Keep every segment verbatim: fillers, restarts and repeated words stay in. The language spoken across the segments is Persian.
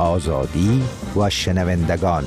آزادی و شنوندگان.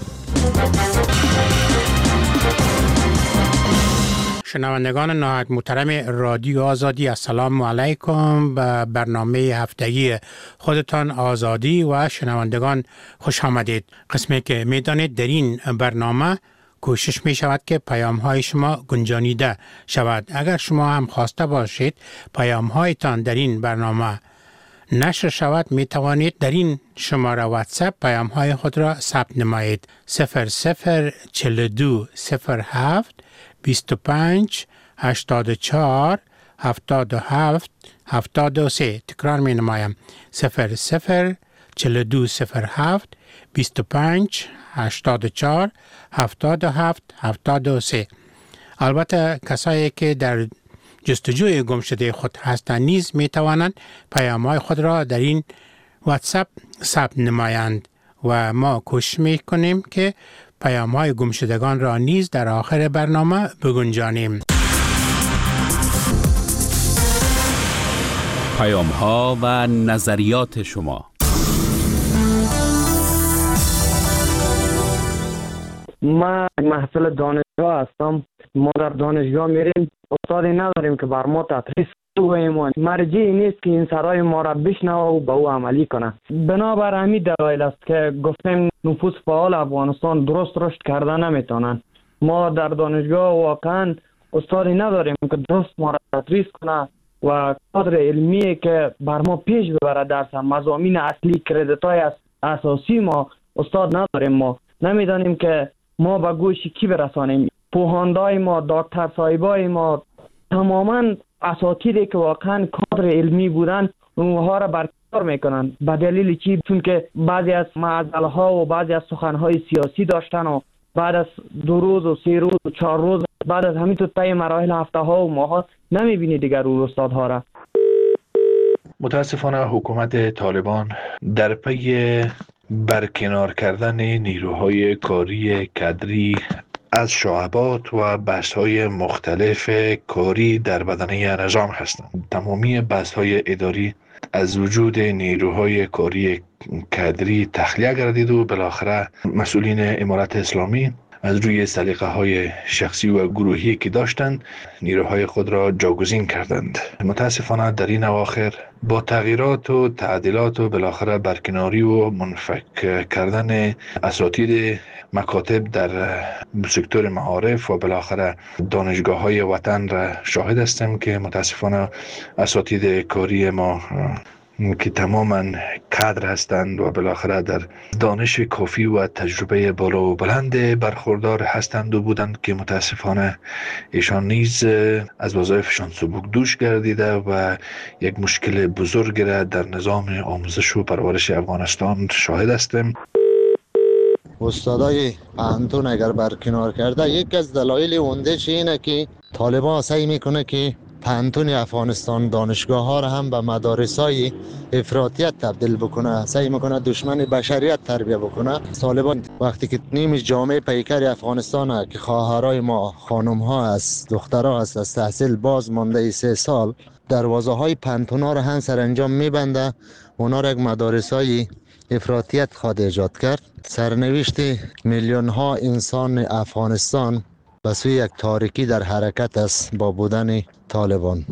شنوندگان نهایت محترم رادیو آزادی، السلام علیکم. به برنامه هفتگی خودتان آزادی و شنوندگان خوش آمدید. قسمی که میدانید در این برنامه کوشش می شود که پیام های شما گنجانیده شود. اگر شما هم خواسته باشید پیام هایتان در این برنامه نشر شود، می توانید در این شماره واتساپ پیام های خود را ثبت نمایید. صفر صفر چهل و دو صفر هفت بیست و پنج هشتاد و چهار هفتاد و هفت هفتاد و سه. تکرار می نمایم. صفر صفر چهل و دو صفر هفت بیست و پنج هشتاد و چهار هفتاد و هفت هفتاد و سه. البته کسایی که در جستجوی گم شده خود هستند نیز می توانند پیام‌های خود را در این واتساپ ثبت نمایند و ما کوشش می کنیم که پیام‌های گم شدگان را نیز در آخر برنامه بگنجانیم. پیام‌ها و نظریات شما. ما محصل دانشگاه هستم. ما در دانشگاه میریم، استادی نداریم که بر ما تدریس بگویم. مرجعی نیست که این سرای ما را بشنوه و به او عملی کنه. بنابر همین دلایل است که گفتیم نفوذ فعال افغانستان درست رشد کرده نمیتونن. ما در دانشگاه واقعا استادی نداریم که درست ما را تدریس کنه و کادر علمی که بر ما پیش ببره درس مضامین اصلی کردیت های اساسی ما استاد نداریم. ما نمیدانیم که ما به گوش کی برسانیم. پوهاندای ما، دکتر صاحبای ما، تماما اساتیدی که واقعا کادر علمی بودن اونها را برکنار میکنن. به دلیل چی؟ چون که بعضی از معضله ها و بعضی از سخن های سیاسی داشتن و بعد از دو روز و سه روز و چهار روز بعد از همین تو طی مراحل هفته ها و ماه ها نمیبینی دیگر اون استادها را. متاسفانه حکومت طالبان در پی برکنار کردن نیروهای کاری کادری از شعبات و بست‌های مختلف کاری در بدنه نظام هستند. تمامی بست‌های اداری از وجود نیروهای کاری کادری تخلیه گردید و بالاخره مسئولین امارت اسلامی از روی سلیقه های شخصی و گروهی که داشتند نیروهای خود را جاگزین کردند. متاسفانه در این اواخر با تغییرات و تعدیلات و بالاخره برکناری و منفک کردن اساتید مکاتب در سکتور معارف و بالاخره دانشگاه های وطن را شاهد هستیم که متاسفانه اساتید کاری ما که تماما کادر هستند و بالاخره در دانش کافی و تجربه بالا و بلند برخوردار هستند و بودند که متاسفانه ایشان نیز از وظایفشان سبک دوش گردیده و یک مشکل بزرگ را در نظام آموزش و پرورش افغانستان شاهد هستیم. استادای پانتون اگر برکنار کرده، یک از دلایل اوندهش اینه که طالبان سعی میکنه که پانتون افغانستان دانشگاه ها را هم به مدارس های افراطیت تبدیل بکنه، سعی میکنه دشمن بشریت تربیه بکنه. طالبان وقتی که نیم جامعه پیکر افغانستان ها که خواهرای ما خانم ها است، دخترها است، از تحصیل باز مانده ای سه سال، دروازه های پانتون ها را هم سرانجام میبنده. اونا را یک مدارس های افراطیت خواد ایجاد کرد. سرنوشت میلیون ها انسان افغانستان به سوی یک تاریکی در حرکت است با بودن طالبان.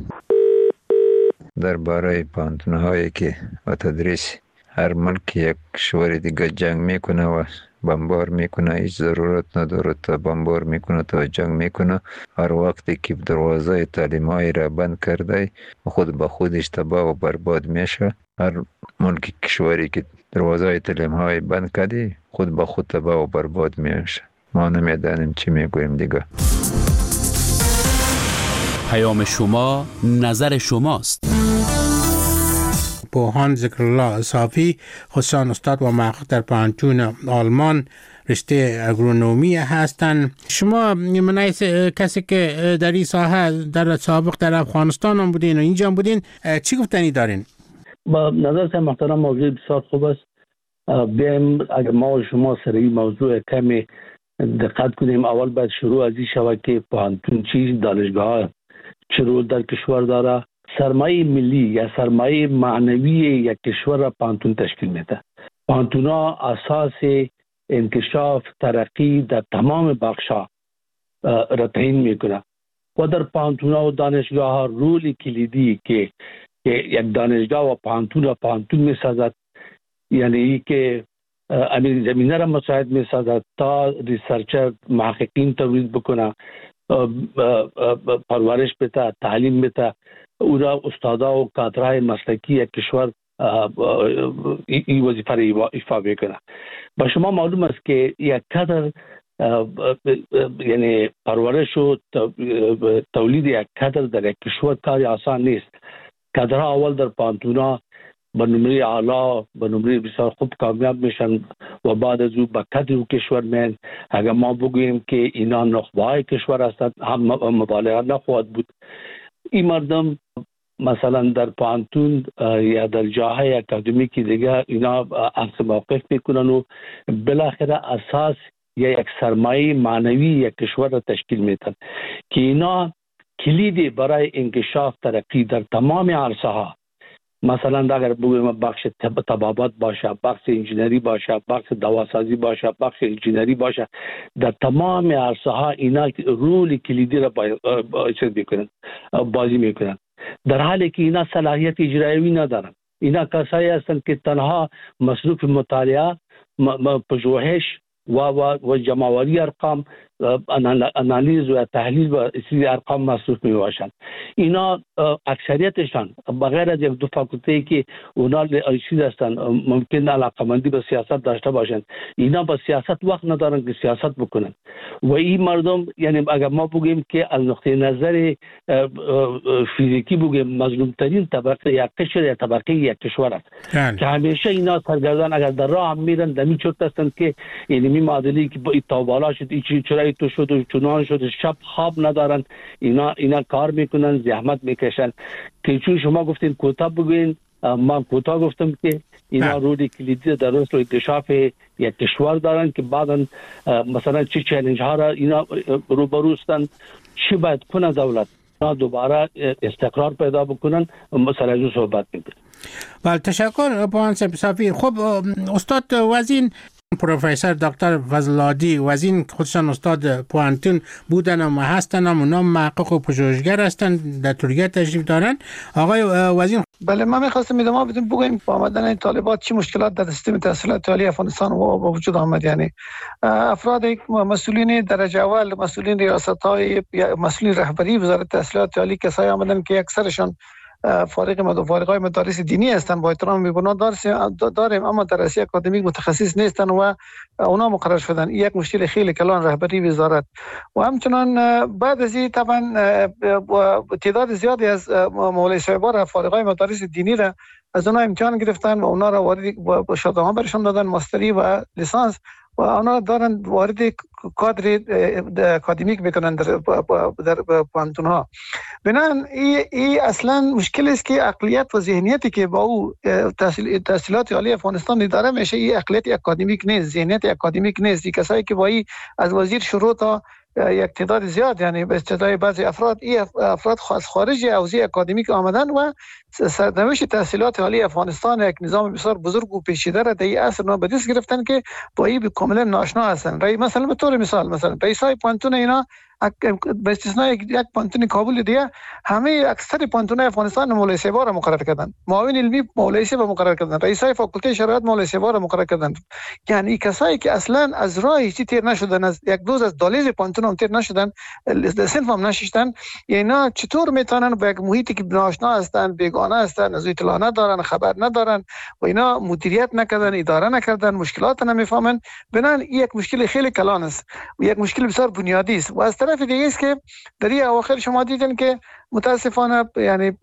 درباره پانتون‌هایی که و تدریس هر ملک یک کشور دیگه جنگ میکنه و بمبار میکنه، هیچ ضرورت نداره تا بمبار میکنه تا جنگ میکنه. هر وقتی که دروازه تعلیم‌های را بند کرده خود به خودش تباه و برباد میشه. هر ملک کشوری که دروازه تعلیم‌های بند کرده خود به خود تباه و برباد میشه. ما نمیدانیم چی میگویم دیگه. پیام شما، نظر شماست. پوهان ذکرالله صافی، خصوصا استاد و محقق در پانتون آلمان رشته اگرونومی هستند. شما منای کسی که در این ساحه در سابق در افغانستان هم بودین و اینجا هم بودین، چی گفتنی دارین؟ با نظر محترم موضوع بسیار خوب است. بیایم اگر ما و شما سر این موضوع کمی دقت کنیم. اول باید شروع از این شود که پانتون چیز، دانشگاه ها چه رول در کشور داره. سرمایه ملی یا سرمایه معنوی یک کشور را پانتون تشکیل میده. پانتونا اساس انکشاف ترقی در تمام بخش‌ها را تعیین میکنه و در پانتونا و دانشگاه ها رول کلیدی که یک دانشگاه و پانتون و پانتون میسازد، یعنی که امیر زمینه را مساعد میسازد تا ریسرچر محققین تولید بکنه، پرورش بده، تعلیم بده، او را استادا و کادرهای مسلکی یک کشور این وظیفه را ایفا میکنه. با شما معلوم است که یک کادر یعنی پرورش و تولید یک کادر در یک کشور کاری آسان نیست. کادرها اول در پانتونا به نمره اعلا به نمره بسیار خوب کامیاب میشن و بعد از او به کادر و کشور میان. اگر ما بگوییم که اینا نخبه‌های کشور هستند هم مبالغه نخواهد بود. این مردم مثلا در پانتون یا در جاهای اکادمیکی دیگه اینا اخذ موقف میکنن و بالاخره اساس یا یک سرمایه معنوی یک کشور را تشکیل میدن که اینا کلیدی برای انکشاف ترقی در تمام عرصه ها، مثلا اگر بگویم بخش طبابت باشه، بخش انجینری باشه، بخش دواسازی باشه، بخش انجینری باشه، در تمام عرصه ها اینا رول کلیدی را بازی میکنن، در حالی که اینا صلاحیت اجرایی ندارن. اینا کسایی هستند که تنها مصروف مطالعه، پژوهش و و و جمع‌آوری ارقام، انالیز و تحلیل و اصلی ارقام مصروف می باشند. اینا اکثریتشان بغیر از یک دو فاکولته که اونا چیز هستند ممکن علاقه‌مندی به سیاست داشته باشند، اینا به سیاست وقت ندارن که سیاست بکنن. و این مردم یعنی اگر ما بگیم که از نقطه نظر فیزیکی بگیم مظلوم ترین طبقه یک کشور یا طبقه یک کشور است که همیشه اینا سرگردان اگر در راه هم میرن دمی چرت هستند که یعنی می معادلی که با تابالا شد این چرایی تو شد و چنان شد، شب خواب ندارن، اینا اینا کار میکنن، زحمت میکشن. که چون شما گفتین کوتاه بگوین، من کوتاه گفتم که اینا روی کلیدی در رشد و انکشاف یک کشور دارن که بعدا مثلا چه چالش ها را اینا روبرو هستند، چی باید کنه دولت دوباره استقرار پیدا بکنن، مثلا از صحبت میکنن. بله تشکر پانسب صافی. خب استاد وزین پروفسور دکتر فضل‌العادی وزین خودشان استاد پوانتون بودن و هستن، اونا محقق و پژوهشگر هستند، در ترکیه تشریف دارن. آقای وزین بله ما می‌خواستم ادامه بدیم بگویم با آمدن این طالبات چه مشکلات در سیستم تحصیلات عالی افغانستان و وجود آمد. یعنی افراد مسئولین درجه اول، مسئولین ریاست‌های، مسئولین رهبری وزارت تحصیلات عالی کسایی آمدن که اکثرشان فارغ مد فارغای مدارس دینی هستند، با احترام می‌بینم داریم اما درسی اکادمیک متخصص نیستن و اونا مقرر شدن. یک مشکل خیلی کلان رهبری وزارت و همچنان بعد از این طبعا تعداد زیادی از مولای صاحبان فارغای مدارس دینی را از اونا امتحان گرفتن و اونا را وارد با شهادت برشان دادن ماستری و لیسانس و اونا دارن وارد کادر اکادمیک میکنن در در پانتون ها. بنابراین این اصلا مشکل است که عقلیت و ذهنیتی که با او تحصیل تحصیلات عالی افغانستان اداره میشه این عقلیت اکادمیک نیست، ذهنیت اکادمیک نیست. کسایی که با این از وزیر شروع تا یک تعداد زیاد یعنی به اصطلاح بعضی افراد این افراد از خارج حوزه اکادمیک آمدن و سرنوشت تحصیلات عالی افغانستان یک نظام بسیار بزرگ و پیچیده را در این عصر نو به دست گرفتن که با این کاملا ناآشنا هستند. مثلا به طور مثال مثلا رئیسای پانتون اینا به استثنای یک پانتون کابل دیگه همه اکثر پانتون‌های افغانستان مولای سیوا را مقرر کردند، معاون علمی مولای سیوا مقرر کردند، رئیسای فاکولته شرایط مولای سیوا را مقرر کردند. یعنی کسایی که اصلا از راه هیچ تیر نشدن، از یک دوز از دالیز پانتون هم تیر نشدن، صنف هم نشستن، اینا چطور میتونن با یک محیطی که ناآشنا هستند، بیگانه هستند، از اطلاع ندارن، خبر ندارن و اینا مدیریت نکردن، اداره نکردن، مشکلات نمیفهمن. بنان یک مشکل خیلی کلان است و یک مشکل بسیار بنیادی است. و از طرف دیگه است که در این اواخر شما دیدن که متاسفانه یعنی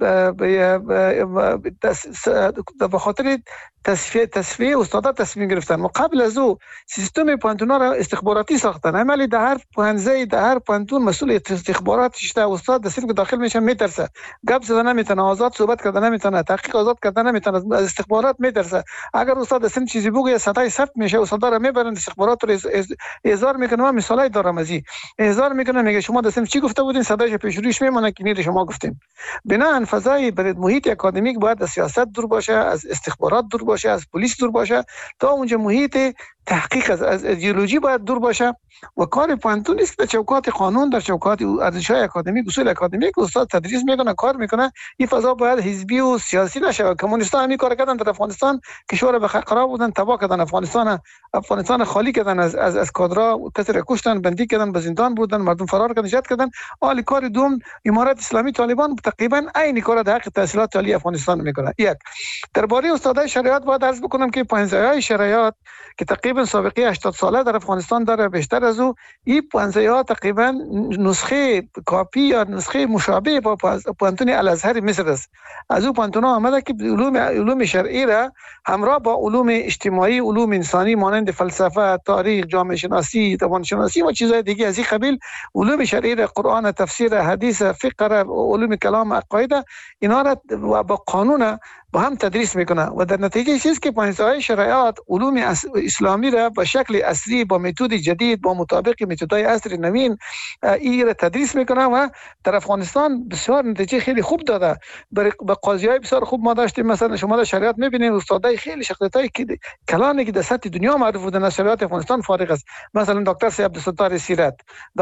به خاطر تصفیه تصفیه استادا تصمیم گرفتن و قبل از او سیستم پانتونا را استخباراتی ساختن. عملی در هر پانزه در هر پانتون مسئول استخباراتش تا استاد در سینک داخل میشه میترسه، گپ زدن نمیتونه، آزاد صحبت کردن نمیتونه، تحقیق آزاد کردن نمیتونه، از استخبارات میترسه. اگر استاد در سینک چیزی بگه صدای ثبت میشه، استادا را میبرن استخبارات رو احضار میکنه. من مثالای دارم از این احضار میکنه، میگه شما در سینک چی گفته بودین، صدایش پیش روش میمونه که نیست شما شما گفتیم. بنابراین فضای برید محیط اکادمیک باید از سیاست دور باشه، از استخبارات دور باشه، از پلیس دور باشه، تا اونجا محیط تحقیق از, از ایدئولوژی باید دور باشه و کار پانتون نیست که در چوکات قانون، در چوکات ارزش‌های اکادمیک، اصول اکادمیک استاد تدریس میکنه، کار میکنه. این فضا باید حزبی و سیاسی نشه. کمونیست‌ها همین کار کردن در افغانستان، کشور به خراب بودن، تباه کردن افغانستان، افغانستان خالی کردن از از از کادرها، کسی را کشتن، بندی کردن، به زندان بردن، مردم فرار کردن، نجات کردن. حال کار دوم امارات اسلامی طالبان تقریبا عین کار در حق تحصیلات عالی افغانستان میکنه. یک درباره استادای شریعت باید عرض بکنم که پنجه‌های شریعت که تقریبا سابقه هشتاد ساله در افغانستان داره، بیشتر از او این پنجه‌ها تقریبا نسخه کاپی یا نسخه مشابه با پانتون الازهر مصر است. از او پانتون ها آمده که علوم علوم شرعی را همراه با علوم اجتماعی، علوم انسانی مانند فلسفه، تاریخ، جامعه شناسی، زبان شناسی و چیزهای دیگه از این قبیل، علوم شرعی را، قرآن، تفسیر، حدیث، فقه را، علوم کلام، عقاید، اینا را با قانون با هم تدریس میکنه و در نتیجه چیزی که پانزده شرایط علوم اسلامی را به شکل عصری، با متد جدید، با مطابق متدهای عصر نوین این را تدریس میکنه و در افغانستان بسیار نتیجه خیلی خوب داده. به قاضیای بسیار خوب ما داشتیم، مثلا شما در شریعت میبینید استادای خیلی شخصیتای کلانی که در سطح دنیا معروف بودن از شریعت افغانستان فارغ است. مثلا دکتر سید عبدالستار سیرت،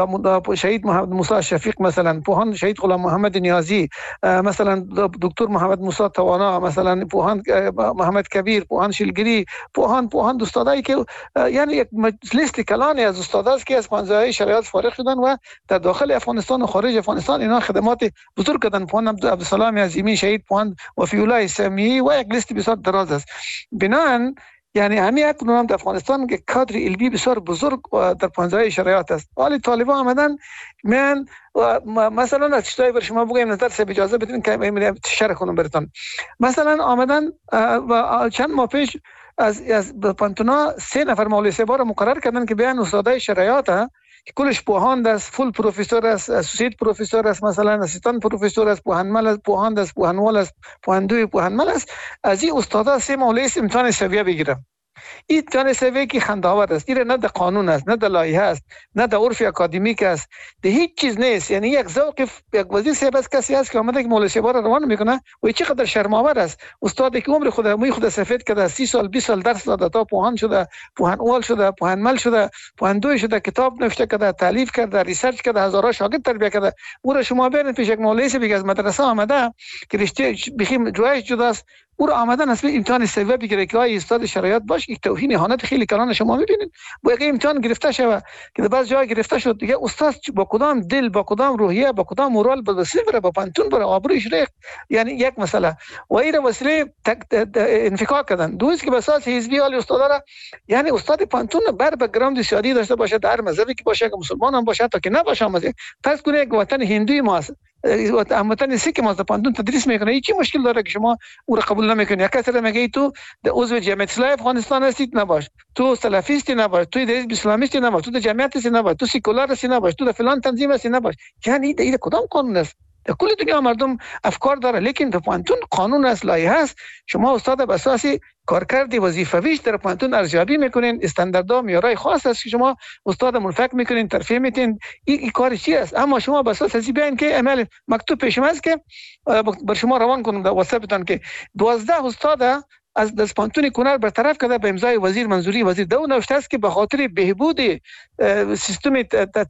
شهید محمد موسی شفیق، مثلا پوهان شهید غلام محمد نیازی، مثلا دکتر محمد موسی توانا، مثلا پوهان محمد کبیر، پوهان شلگری، پوهان پوهان استادایی که یعنی یک لیست کلانی از استاداست که از پانزده شریعت فارغ شدن و در داخل افغانستان و خارج افغانستان اینا خدمات بزرگ کردن. پوهان عبدالسلام عظیمی شهید، پوهان وفی الله سمیعی و یک لیست بسیار دراز است. بنابراین یعنی همین اکنون هم در افغانستان که کادر علمی بسیار بزرگ در پانزده شریعت است. ولی طالبان آمدن من مثلا از چیزایی بر شما بگم نظر سه اجازه بدین که شرح کنم براتون. مثلا آمدن و چند ماه پیش از از پانتونا سه نفر مولوی صاحب را مقرر کردن که بیان استادای شریعت ها که کلش پوهاند است، فول پروفسور است، اسوسییت پروفسور است، مثلا اسیستان پروفسور است، پوهنمل است، پوهاند است، پوهنوال است، پوهندوی پوهنمل است. از این استادا سه مولوی امتحان سویه بگیرم. این امتحان سویه که خنده‌آور است، این نه در قانون است، نه در لایحه است، نه در عرف اکادمیک است، ده هیچ چیز نیست. یعنی یک ذوق یک وزیر صاحب است، کسی است که آمده که مولوی صاحب را روان میکنه و چقدر شرم‌آور است. استادی که عمر خود موی خود سفید کرده، سی سال بیست سال درس داده تا پوهان شده، پوهنوال شده، پوهنمل شده، پوهندوی شده، کتاب نوشته کرده، تالیف کرده، ریسرچ کرده، هزارها شاگرد تربیت کرده. او را شما برید پیش یک مولوی صاحب از مدرسه آمده که رشته بخیم جوایش جداست، او را آمدن از امتحان سویه بگیره که آیا استاد شریعت باش. یک توهین اهانت خیلی کلان شما میبینید. با یک امتحان گرفته شوه که در بعض جای گرفته شد دیگه استاد با کدام دل، با کدام روحیه، با کدام مورال به صفر با پانتون بره آبروش ریخت. یعنی یک مسئله و این وسیله انفکاک کردن. دوست که به اساس حزبی علی استاد را، یعنی استاد پانتون بر بک‌گراند سیاسی داشته باشه، در مذهبی که باشه، که مسلمان هم باشه، تا که نباشه مزه فرض کنید یک وطن هندوی ما است، وطن سیک ما است، پانتون تدریس میکنه، این چی مشکل داره که شما او را قبول نمیکنی؟ یک کسی میگه تو در عضو جمعیت اسلامی افغانستان هستید نباش، تو سلفیستی نباش، تو در حزب اسلامیستی نباش، تو در جمعیت هستی نباش، تو سیکولار هستی نباش، تو در فلان تنظیم هستی نباش. یعنی این کدام قانون است؟ در کل دنیا مردم افکار داره، لیکن در پانتون قانون است، لایحه است. شما استاد به اساس کارکرد وظیفویش در پانتون ارزیابی میکنین، استانداردها معیارهای خاص است که شما استاد منفک میکنین، ترفیع میتین. این ای کار چی است؟ اما شما به اساس ازی بیان که عمل مکتوب پیشم است که بر شما روان کنم در واتساپتان که دوازده استاد از دسپانتون کنر برطرف کرده به امضای وزیر منظوری وزیر. دو نوشته است که به خاطر بهبود سیستم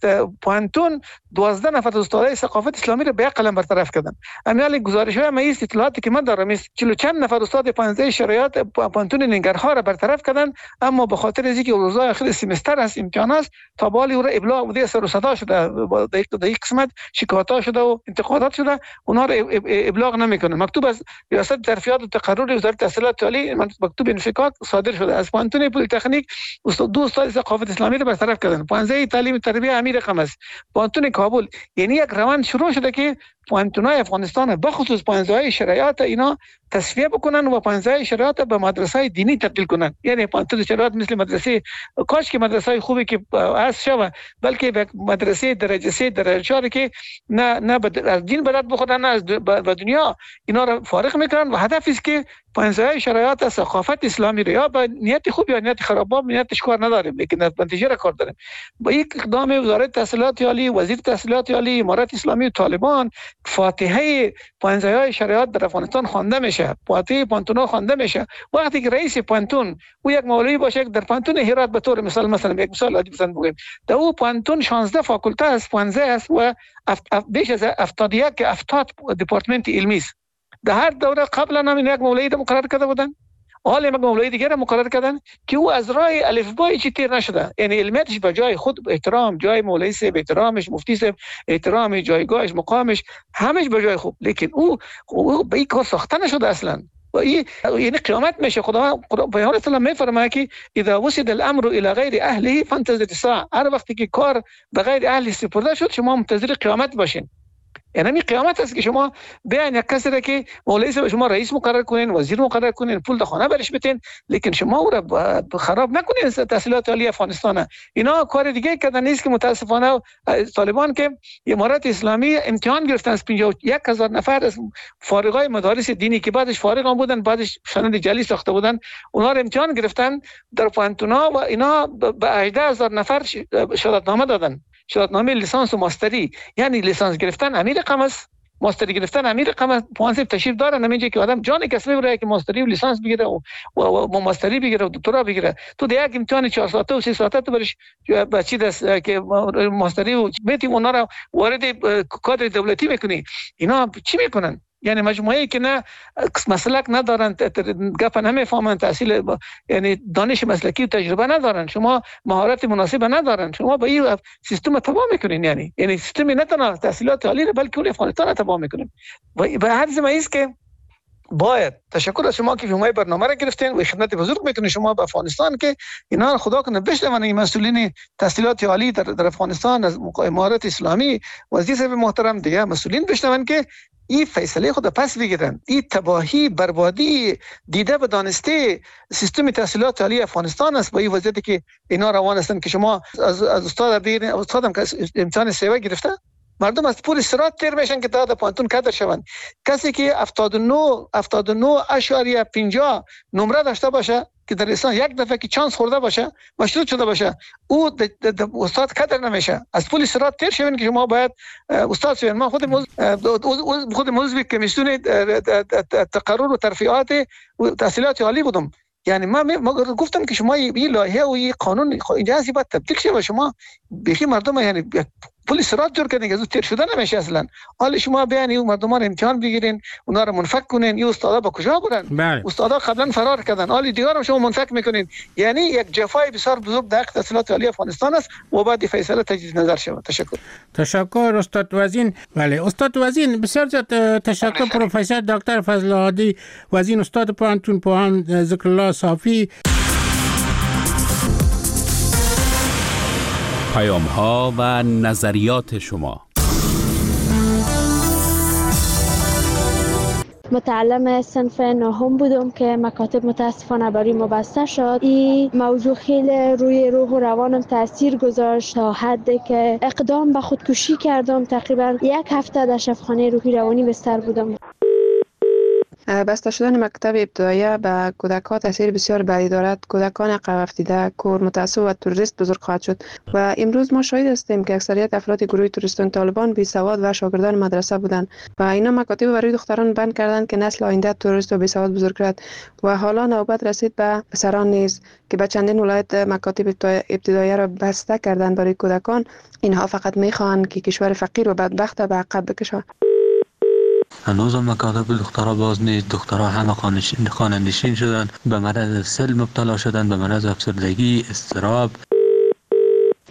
پانتون دوازده نفر استادای ثقافت اسلامی را به قلم برطرف کردن. امیال گزارش‌های ما است، اطلاعاتی که من دارم است چهل چند نفر استاد پانزده شریعت پانتون ننگرهار را برطرف کردن، اما به خاطر از اینکه روزهای آخر سمستر است، امتحان است، تا بالی او را ابلاغ بوده، سر و صدا شده، در یک قسمت شکایات شده و انتقادات شده، اونها را ابلاغ نمیکنه. مکتوب از ریاست ترفیعات و تقرر وزارت تحصیلات عالی مکتوب انفکاک صادر شده. از پانتون پلی تکنیک استاد دو استاد ثقافت اسلامی را برطرف کردن. پانزده تعلیم تربیت امیر رقم است. پانتون کابل، یعنی یک روند شروع شده که پانتونای افغانستان بخصوص پانزده شریعت اینا تصفیه بکنن و پانزده شرایط به مدرسه دینی تبدیل کنن. یعنی پانزده شرایط مثل مدرسه کاش که مدرسه خوبی که از شوه، بلکه به مدرسه درجه سه درجه چهار که نه نه از دین بلد بخورن نه از به دنیا، اینا را فارغ میکنن و هدف است که پانزده شرایط از ثقافت اسلامی را یا به نیت خوب یا نیت خراب، با نیتش کار نداریم لیکن نتیجه را کار داریم. با یک اقدام وزارت تحصیلات عالی، وزیر تحصیلات عالی، امارت اسلامی و طالبان، فاتحه پانزده شرایط در افغانستان خوانده میشه، فاتحه پانتون خوانده میشه. وقتی که رئیس پانتون او یک مولوی باشه در پانتون هرات به طور مثال مثلا یک مثال عادی بزنم بگیم در او پانتون شانزده فاکولته است، پانزده است و بیش از هفتاد و یک که هفتاد دپارتمنت علمی است. در هر دوره قبلا هم یک مولوی مقرر کرده بودن، حالا یک مولوی دیگر مقرر کردن که او از راه الفبای چی تیر نشده، یعنی علمیتش به جای خود احترام، جای مولوی صاحب احترامش، مفتی صاحب احترام، جایگاهش، مقامش همش به جای خوب، لیکن او او به این کار ساخته نشده اصلا. و این یعنی قیامت میشه. خدا خدا پیامبر اسلام میفرماید که اذا وسد الامر الى غیر اهله فانتظر الساعه، هر وقتی که کار به غیر اهل سپرده شد شما منتظر قیامت باشین. یعنی می قیامت است که شما بیان یک کسی را که مولوی صاحب شما رئیس مقرر کنین، وزیر مقرر کنین، پول در خانه برش بتین، لیکن شما او را خراب نکنین. تحصیلات عالی افغانستان اینا کار دیگه کردن نیست که متاسفانه طالبان که امارت اسلامی امتحان گرفتن از پنجاه و یک هزار نفر از فارغای مدارس دینی که بعدش فارغ هم بودن، بعدش سند جعلی ساخته بودن، اونا را امتحان گرفتن در پانتونا و اینا به هجده هزار نفر شهادتنامه دادن، شهادتنامه لیسانس و ماستری. یعنی لیسانس گرفتن امیر رقم است، ماستری گرفتن امیر رقم است. پوانسیب تشریف دارن نمیشه که آدم جان کس میبره که ماستری و لیسانس بگیره و, و, و ماستری بگیره و دکترا بگیره. تو دیگه امتحان چهار ساعته و سه ساعته تو برش بچی دست که ماستری و میتی اونا را وارد کادر دولتی میکنی. اینا چی میکنن؟ یعنی مجموعه‌ای که نه مسلک ندارن، گپ نمیفهمن، تحصیل یعنی دانش مسلکی و تجربه ندارن، شما مهارت مناسب ندارن، شما با این سیستم تباه میکنین. یعنی یعنی سیستم نه تنها تحصیلات عالی بلکه اون افغانستان تباه میکنین. و به هر زمینه است که باید تشکر از شما که شما برنامه را گرفتین و خدمت بزرگ میکنین شما به افغانستان که اینا خدا کنه بشنون این مسئولین تحصیلات عالی در, در افغانستان از امارت اسلامی، وزیر صاحب محترم، دیگه مسئولین بشنون که این فیصله خود پس بگیرن. این تباهی بربادی دیده به دانسته سیستم تحصیلات عالی افغانستان است با این وضعیتی که اینا روان هستن که شما از از استاد بگیرین. استادم که امتحان سیوا گرفته، مردم از پول استرات تیر میشن که تا در پانتون کادر شوند. کسی که هفتاد و نه اشاریه پنجاه نمره داشته باشه که در اسلام یک دفعه که چانس خورده باشه، مشروط شده باشه، او د د استاد کادر نمیشه. از پول استرات تیر شوین که شما باید استاد شوین. من خود موز خود موضوع کمیسیون تقرر و ترفیعات تحصیلات عالی بودم. یعنی ما ما گفتم که شما این لایحه و این قانون اینجاست باید تبدیل شه و شما بخی مردم یعنی پول استرات جور کردین که از تیر شده نمیشه اصلا. حالا شما بیان این مردمان امتحان بگیرین، اونا رو منفک کنین. این استادا با کجا برن؟ استادا قبلا فرار کردن، حالا دیگه رو شما منفک میکنین. یعنی یک جفای بسیار بزرگ در تحصیلات عالی افغانستان است و بعد فیصله تجدید نظر شود. تشکر. تشکر استاد وزین. بله استاد وزین بسیار زیاد تشکر. پروفسور دکتر فضل هادی وزین، استاد پانتون پوهان ذکر الله صافی. پیام ها و نظریات شما. متعلم صنف نهم بودم که مکاتب متاسفانه برای ما بسته شد. این موضوع خیلی روی روح و روانم تاثیر گذاشت تا حدی که اقدام به خودکشی کردم. تقریبا یک هفته در شفاخانه روحی روانی بستر بودم. بسته شدن مکتب ابتدایی به کودکان تاثیر بسیار بدی دارد. کودکان عقب افتاده، کور، متعصب و تروریست بزرگ خواهد شد و امروز ما شاهد هستیم که اکثریت افراد گروه تروریستان طالبان بی سواد و شاگردان مدرسه بودند و اینا مکاتب برای دختران بند کردند که نسل آینده تروریست و بی سواد بزرگ کرد و حالا نوبت رسید به پسران نیز که به چندین ولایت مکاتب ابتدایی را بسته کردند برای کودکان. اینها فقط میخواهند که کشور فقیر و بدبخت به عقب بکشند. هنوز هم مکاتب دخترها باز نیست. دخترها همه خانه نشین شدن، به مرض سل مبتلا شدن، به مرض افسردگی، اضطراب.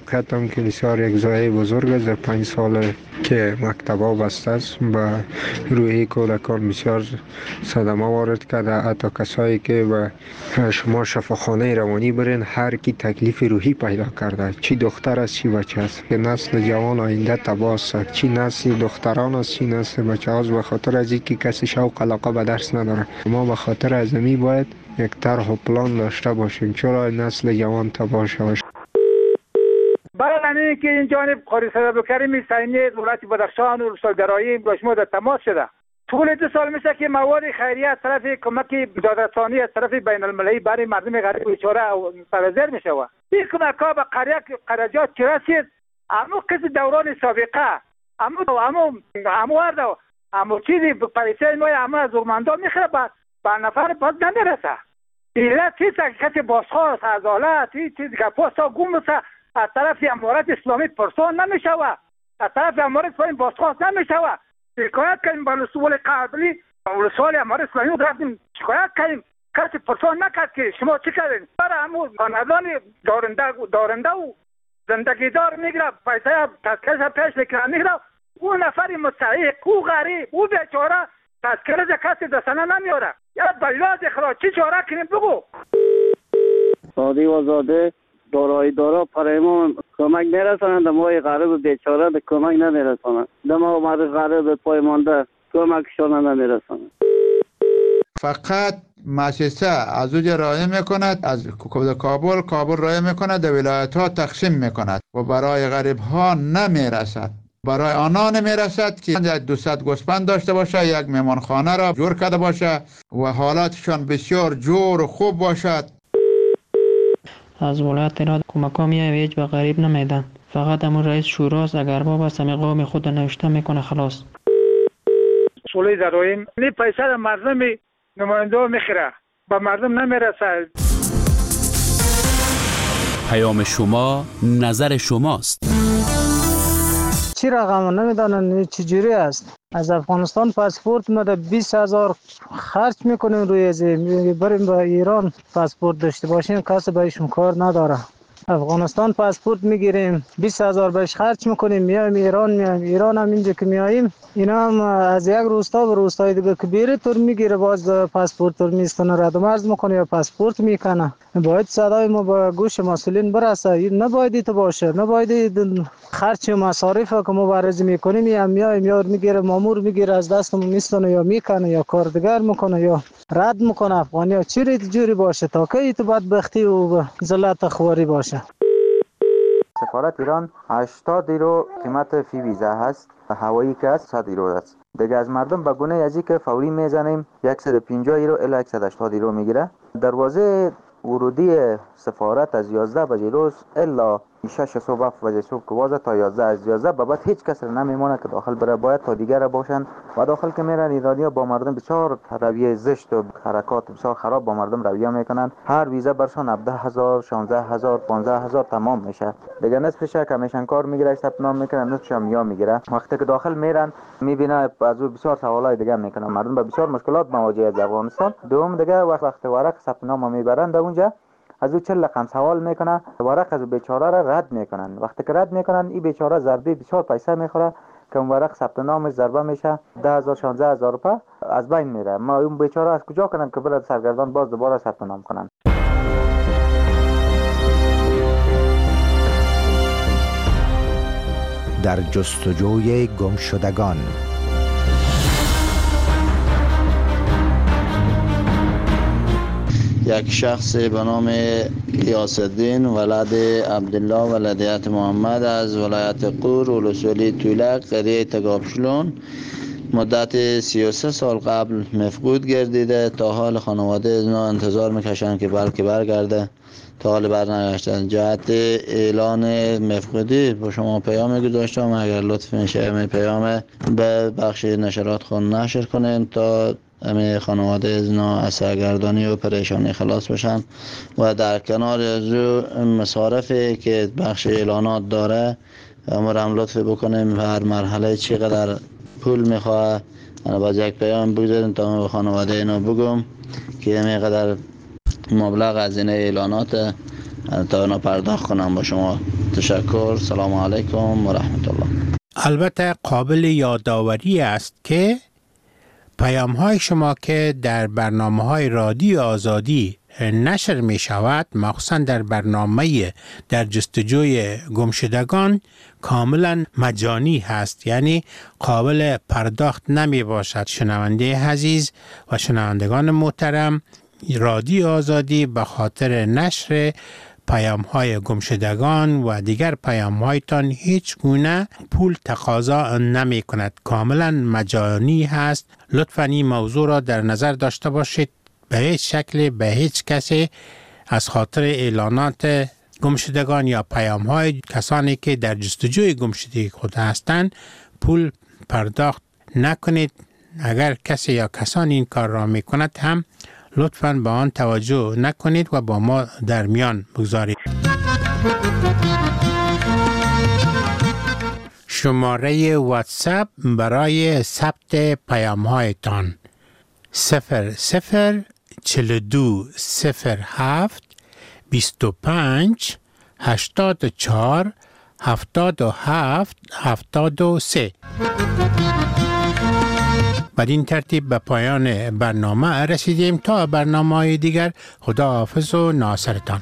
کتم که بسیار یک ضایعه بزرگ است. در پنج سال که مکتبا بسته است به روحی کودکان بسیار صدمه وارد کرده. حتی کسایی که به شما شفاخانه روانی برین هر کی تکلیف روحی پیدا کرده، چی دختر است چی بچه است، که نسل جوان آینده تباه است، چی نسل دختران است چی نسل بچه است، به خاطر از اینکه کسی شوق علاقه به درس نداره. ما به خاطر ازمی باید یک طرح و پلان داشته باشیم چرا نسل جوان تباه شود. برای همین که این جانب قاری صدابکریم سینی دولت بدخشان و رسالگرایی با شما در تماس شده. طول دو سال میشه که مواد خیریه از طرف کمک دادرسانی از طرف بین المللی برای مردم غریب بیچاره سرازیر میشه. این کمک ها به قریه قرجات چه رسید؟ امو کسی دوران سابقه امو امو امو ورده امو چیزی پریسه ما امو از زورمندان میخوره به نفر باز نمیرسه. ایلا چیزی که کسی بازخواست از آلت چیزی که پاستا گم میشه از طرف امارت اسلامی پرسان نمیشوه، از طرف امارت اسلامی بازخواست نمیشوه. شکایت کردیم با رسول قبلی رسول امارت اسلامی رفتیم شکایت کردیم، کسی پرسان نکرد که شما چی کردین. برای همون خاندان دارنده دارنده و زندگی دار میگیره پیسه تذکرش پیش میکنه میگیره. اون نفری مستحق او غریب او بیچاره تذکرش کسی دستانه نمیاره. یا بلاد اخراج چی چاره کنیم بگو. سادی و زاده دارایی دارا برای ما کمک نرسانند، ما غریب بیچاره به کمک نمیرسانند، ما مرد غریب پای مانده کمکشان نمیرسانند. فقط مؤسسه از اوج رای میکند، از کابل کابل رای میکند، در ولایت ها تقسیم میکند و برای غریب ها نمیرسد. برای آنها نمیرسد که دویست گوسفند داشته باشه، یک مهمانخانه را جور کرده باشه و حالاتشان بسیار جور و خوب باشد. از ولایت را کمک ها میای هیچ به غریب نمیدن، فقط همون رئیس شوراست اگر با بس همی قوم خود نوشته میکنه خلاص. سولی داریم این پیسه را مردم نماینده میخیره به مردم نمیرسه. پیام شما نظر شماست. چی رقم نمیدانن چجوری است. از افغانستان پاسپورت مده بیست هزار خرج میکنیم روی ازی بریم به ایران پاسپورت داشته باشیم کسی بهشون کار نداره. افغانستان پاسپورت میگیریم بیست هزار بهش خرج میکنیم میایم ایران میایم ایران هم اینجا که میاییم اینا هم از یک روستا به روستای دیگه که بیره تور میگیره باز پاسپورت تور میستانه رد و مرز میکنه یا پاسپورت میکنه. باید صدای ما به گوش مسئولین برسه. نباید تو باشه، نباید خرچ مصارف که ما بررسی میکنیم یا میایم یا میگیره مامور میگیره از دستمون میستانه یا میکنه یا کارگر میکنه یا رد میکنه. افغانی ها چی جوری باشه تا که تو بدبختی و ذلت خواری باشه. سفارت ایران هشتاد یورو قیمت فی ویزا هست، هوایی که هست صد یورو است. دیگه از مردم به گونه ازی که فوری میزنیم صد و پنجاه یورو الی صد و هشتاد یورو میگیره. دروازه ورودی سفارت از یازده بجه روز الا شش صبح هفت بجه صبح که وازه تا یازده، از یازده به بعد هیچ کس نمیمونه که داخل بره، باید تا دیگر باشن و داخل که میرن ایرانی‌ها با مردم بسیار رویه زشت و حرکات بسیار خراب با مردم رویه میکنن. هر ویزا برشان هفده هزار شانزده هزار پانزده هزار تمام میشه. دیگه نصفش کمیشن کار میگیره ثبت نام میکنه، نصفش هم یا میگیره. وقتی که داخل میرن میبینه از او بسیار سوالای دیگه میکنن، مردم با بسیار مشکلات مواجه از افغانستان. دوم دیگه وقت وقت ورق ثبت نام میبرند اونجا از او چهل رقم سوال میکنه، ورق از بیچاره را رد میکنن. وقتی که رد میکنن این بیچاره ضربه بسیار پیسه میخوره که اون ورق ثبت نامش ضربه میشه ده هزار شانزده هزار روپیه از بین میره. ما اون بیچاره از کجا کنن که برای سرگردان باز دوباره ثبت نام کنن. در جستجوی گمشدگان. یک شخص به نام یاسالدین ولد عبدالله ولدیت محمد از ولایت قور ولسوالی طولک قریه تگابشلون مدت سی و سه سال قبل مفقود گردیده. تا حال خانواده اینا انتظار میکشن که بلکه برگرده، تا حال برنگشتن. جهت اعلان مفقودی با شما پیام گذاشتم، اگر لطف میشه می پیام به بخش نشرات خون نشر کنین تا همه خانواده اینا از سرگردانی و پریشانی خلاص بشن و در کنار از مصارفی که بخش اعلانات داره امر هم لطف بکنیم و هر مرحله چقدر پول میخواه باز یک پیام بگذاریم تا به خانواده اینا بگم که همینقدر مبلغ از این اعلانات تا اونا پرداخت کنم با شما تشکر. سلام علیکم و رحمت الله. البته قابل یادآوری است که پیام های شما که در برنامه های رادیو آزادی نشر می شود، مخصوصا در برنامه در جستجوی گمشدگان، کاملا مجانی هست، یعنی قابل پرداخت نمی باشد. شنونده عزیز و شنوندگان محترم، رادیو آزادی به خاطر نشر پیام های گمشدگان و دیگر پیام هایتان هیچ گونه پول تقاضا نمی کند، کاملا مجانی هست. لطفاً این موضوع را در نظر داشته باشید. به هیچ شکل به هیچ کسی از خاطر اعلانات گمشدگان یا پیام های کسانی که در جستجوی گمشدگی خود هستند پول پرداخت نکنید. اگر کسی یا کسانی این کار را می کند هم لطفاً به آن توجه نکنید و با ما در میان بگذارید. شماره واتساپ برای ثبت پیام هایتان صفر صفر چل دو صفر هفت بیست و پنج هشتاد و چهار هفتاد و هفت هفتاد و سه. بدین ترتیب به پایان برنامه رسیدیم. تا برنامه دیگر، خدا حافظ و ناصرتان.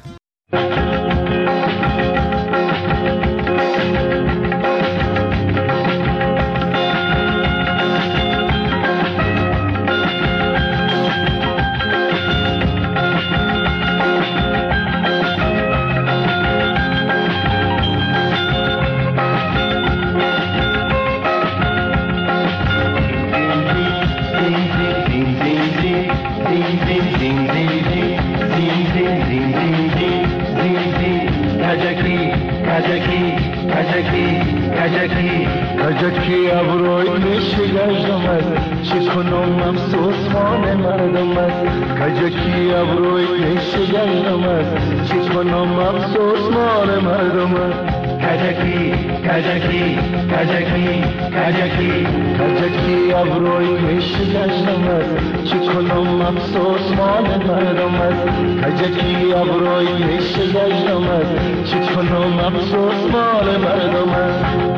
کجکی ابروی میشه گشتم است چی کنم افسوس مان مردم است. کجکی ابروی میشه گشتم است چی کنم افسوس مان مردم است. کجکی کجکی کجکی کجکی کجکی ابروی میشه گشتم است چی کنم افسوس مان مردم است. کجکی ابروی میشه گشتم است چی کنم افسوس مان مردم است.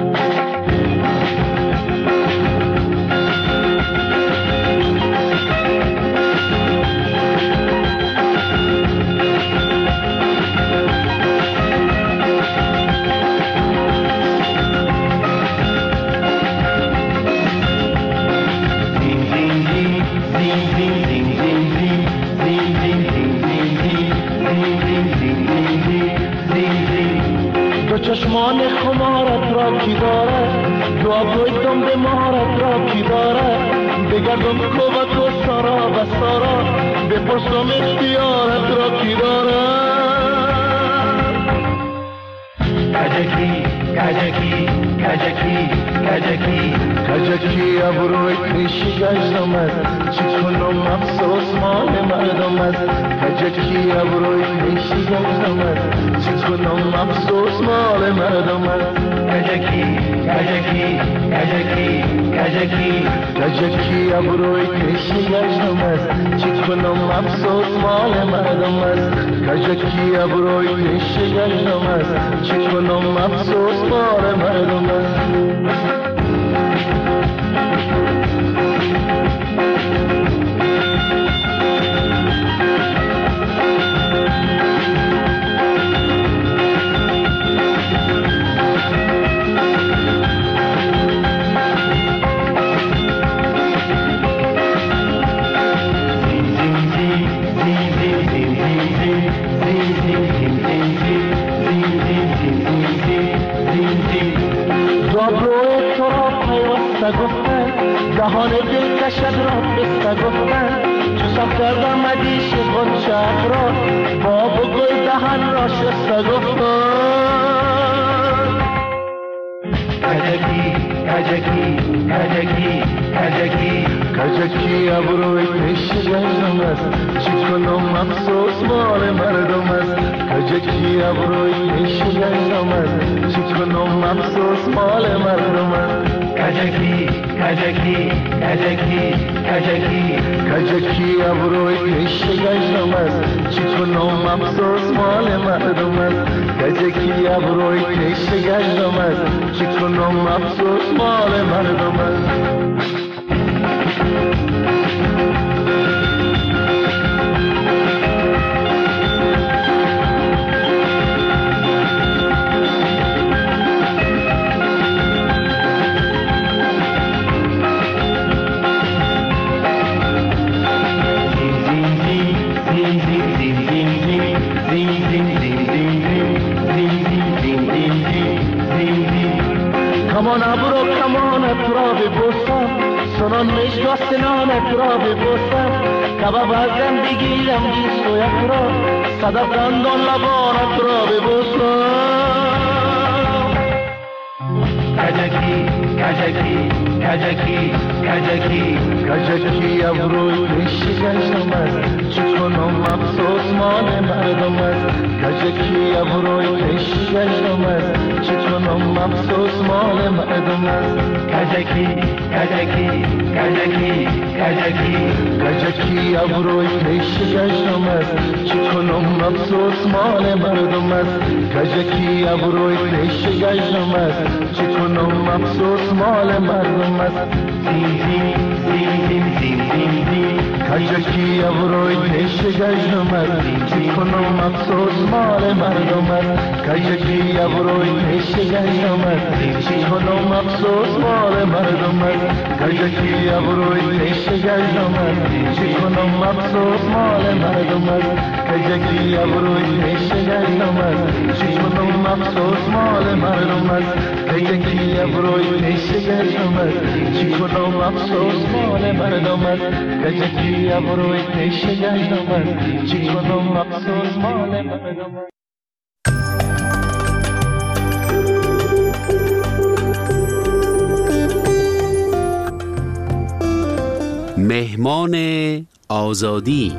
چشمان خمارت را کی دارد، دعا بایدم به مهارت را کی دارد. بگردم کوبت و سارا و سارا بپرسم اختیارت را کی دارد. کجکی کجکی کجکی کجکی کجکی ابروی پیشی گشتم است چی کنم افسوس مال مردم است. کجکی ابروی پیشی گشتم است چی کنم افسوس مال مردم است. کجکی کجکی کجکی کجکی کجکی ابروی پیشی گشتم است چی کنم افسوس مال مردم است. کجکی ابروی پیشی گشتم است چی کنم افسوس مال مردم است. گفتن دهان دل کشد را بسته گفتن چو صف کردم مدیش غنچه را با بگل دهن را شسته گفتن. کجکی کجکی کجکی کجکی کجکی ابروی پیش گشتم است چی کنم افسوس مال مردم است. کجکی ابروی پیش گشتم است چی کنم افسوس مال مردم است. کجکی کجکی کجکی کجکی کجکی ابروی پیش گشتم است چی کنم افسوس مال مردم است کجکی ابروی کش گشتم است چی کنم افسوس مال مردم است کمان ابرو کمان اترا ببوسم سنان مشگاه سنان اترا ببوسم کباب از زندگی رمگی سویت را صدف دندان لبان اترا ببوسم کجکی کجکی کجکی کجکی کجکی ابروی کشی گشتم است چی کنم افسوس مال مردم است کجکی ابروی کشی گشتم است چی کنم افسوس مال مردم است کجکی کجکی کجکی کجکی کجکی ابروی کشی گشتم است چی کنم افسوس مال مردم است کجکی ابروی کشی گشتم است چی کنم افسوس مال مردم است زین زین زین زین زین زین زین کجکی ابروی کش گشتم است چی کنم افسوس مال مردم است کجکی ابروی کش گشتم است چی کنم افسوس مال مردم است کجکی ابروی کش گشتم است چی کنم افسوس مال مردم است کجکی ابروی کش گشتم است چی کنم افسوس مال مردم است کجکی ابروی کش گشتم است چی کنم افسوس مال مردم است کجکی ابروی کش گشتم است چی کنم افسوس مال مردم است مهمان آزادی.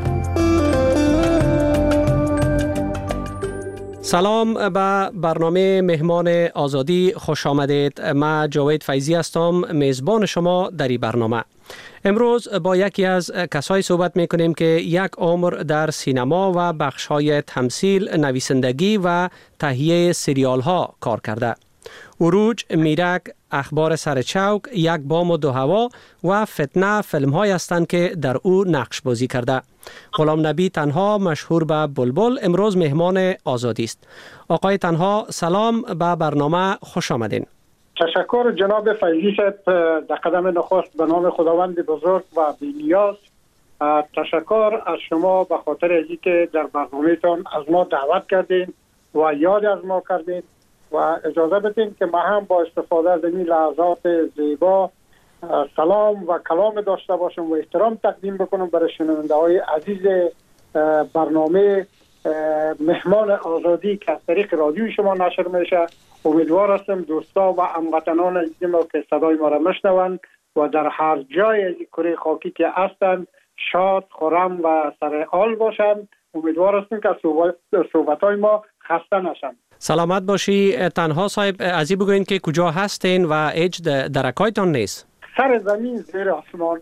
سلام به برنامه مهمان آزادی خوش آمدید. من جاوید فیضی هستم، میزبان شما در این برنامه. امروز با یکی از کسایی صحبت میکنیم که یک عمر در سینما و بخش‌های تمثیل، نویسندگی و تهیه سریال ها کار کرده. عروج، میرک، اخبار سر چوک، یک بام و دو هوا و فتنه فیلم های هستند که در او نقش بازی کرده. غلام نبی تنها مشهور به بلبل امروز مهمان آزادی است. آقای تنها سلام، به برنامه خوش آمدین. تشکر جناب فیضی صاحب، در قدم نخست به نام خداوند بزرگ و بی‌نیاز تشکر از شما به خاطر اینکه در برنامه‌تان از ما دعوت کردین و یاد از ما کردین و اجازه بدین که ما هم با استفاده از این لحظات زیبا سلام و کلام داشته باشم و احترام تقدیم بکنم برای شنونده های عزیز برنامه مهمان آزادی که از طریق رادیوی شما نشر میشه. امیدوار هستم دوستا و هموطنان عزیز ما که صدای ما را میشنوند و در هر جای از کره خاکی که هستند شاد، خرم و سر حال باشند. امیدوار هستم که صحبت های ما خسته نشند. سلامت باشی. تنها صاحب از این بگوین که کجا هستین و هیچ درکایتان نیست؟ سر زمین زیر آسمان.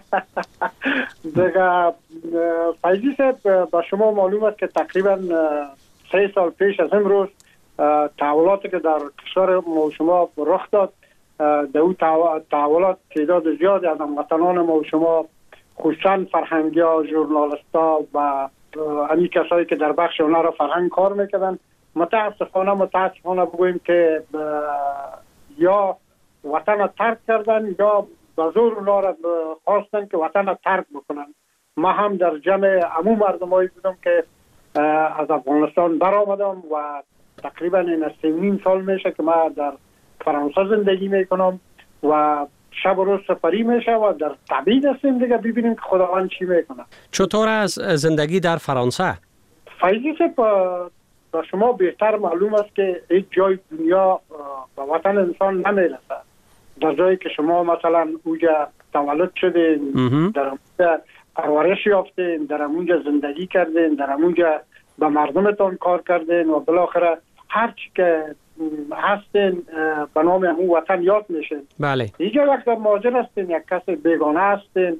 دیگه فیضی صاحب به شما معلوم است که تقریبا سه سال پیش از امروز تحولاتی که در کشور ما و شما رخ داد، در اون تحولات تعداد زیادی از هموطنان ما و شما خصوصا فرهنگی‌ها، ژورنالیست‌ها و همین کسایی که در بخش هنر و فرهنگ کار میکردن متاسفانه متاسفانه بگوییم که یا وطن ترک کردن یا به زور اونا را خواستن که وطن ترک بکنن. ما هم در جمع عموم مردمایی بودم که از افغانستان برآمدم و تقریبا این سه نیم سال میشه که ما در فرانسه زندگی میکنم و شب و روز سفری میشه و در تبعید هستیم دیگه، ببینیم که خداوند چی میکنه. چطور از زندگی در فرانسه؟ فیضی صاحب با شما بهتر معلوم است که هیچ جای دنیا به وطن انسان نمیرسه. در جایی که شما مثلا اونجا تولد شدین، در اونجا پرورش یافتین، در اونجا زندگی کردین، در اونجا به مردمتان کار کردین و بالاخره هر چی که هستین به نام اون وطن یاد میشین. بله. اینجا یک در مهاجر هستین، یک کس بیگانه هستین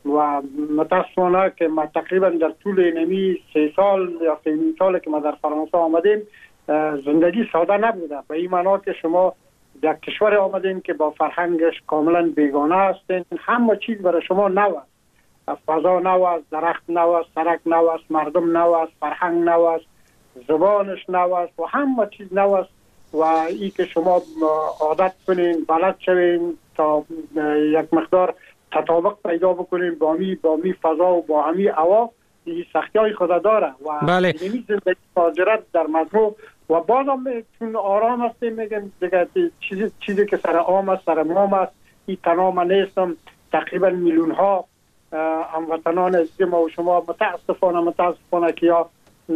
و متاسفانه که ما تقریبا در طول نمی سه سال یا سه نیم سال که ما در فرانسه آمدیم زندگی ساده نبوده. به این معنا که شما در کشور آمدین که با فرهنگش کاملا بیگانه هستین، همه چیز برای شما نو است، فضا نو است، درخت نو است، سرک نو است، مردم نو است، فرهنگ نو است، زبانش نو است و همه چیز نو است و ای که شما عادت کنین، بلد شوین تا یک مقدار تطابق پیدا بکنین با می با می فضا و با همی هوا، این سختی های خود داره و بله. اینمی زندگی مهاجرت در مجموع و بازم چون آرام هستیم میگن دیگه چیزی چیزی که سر عام است سر مام است، این تنها نیستم. تقریبا میلیون ها هموطنان عزیز ما و شما متاسفانه متاسفانه که یا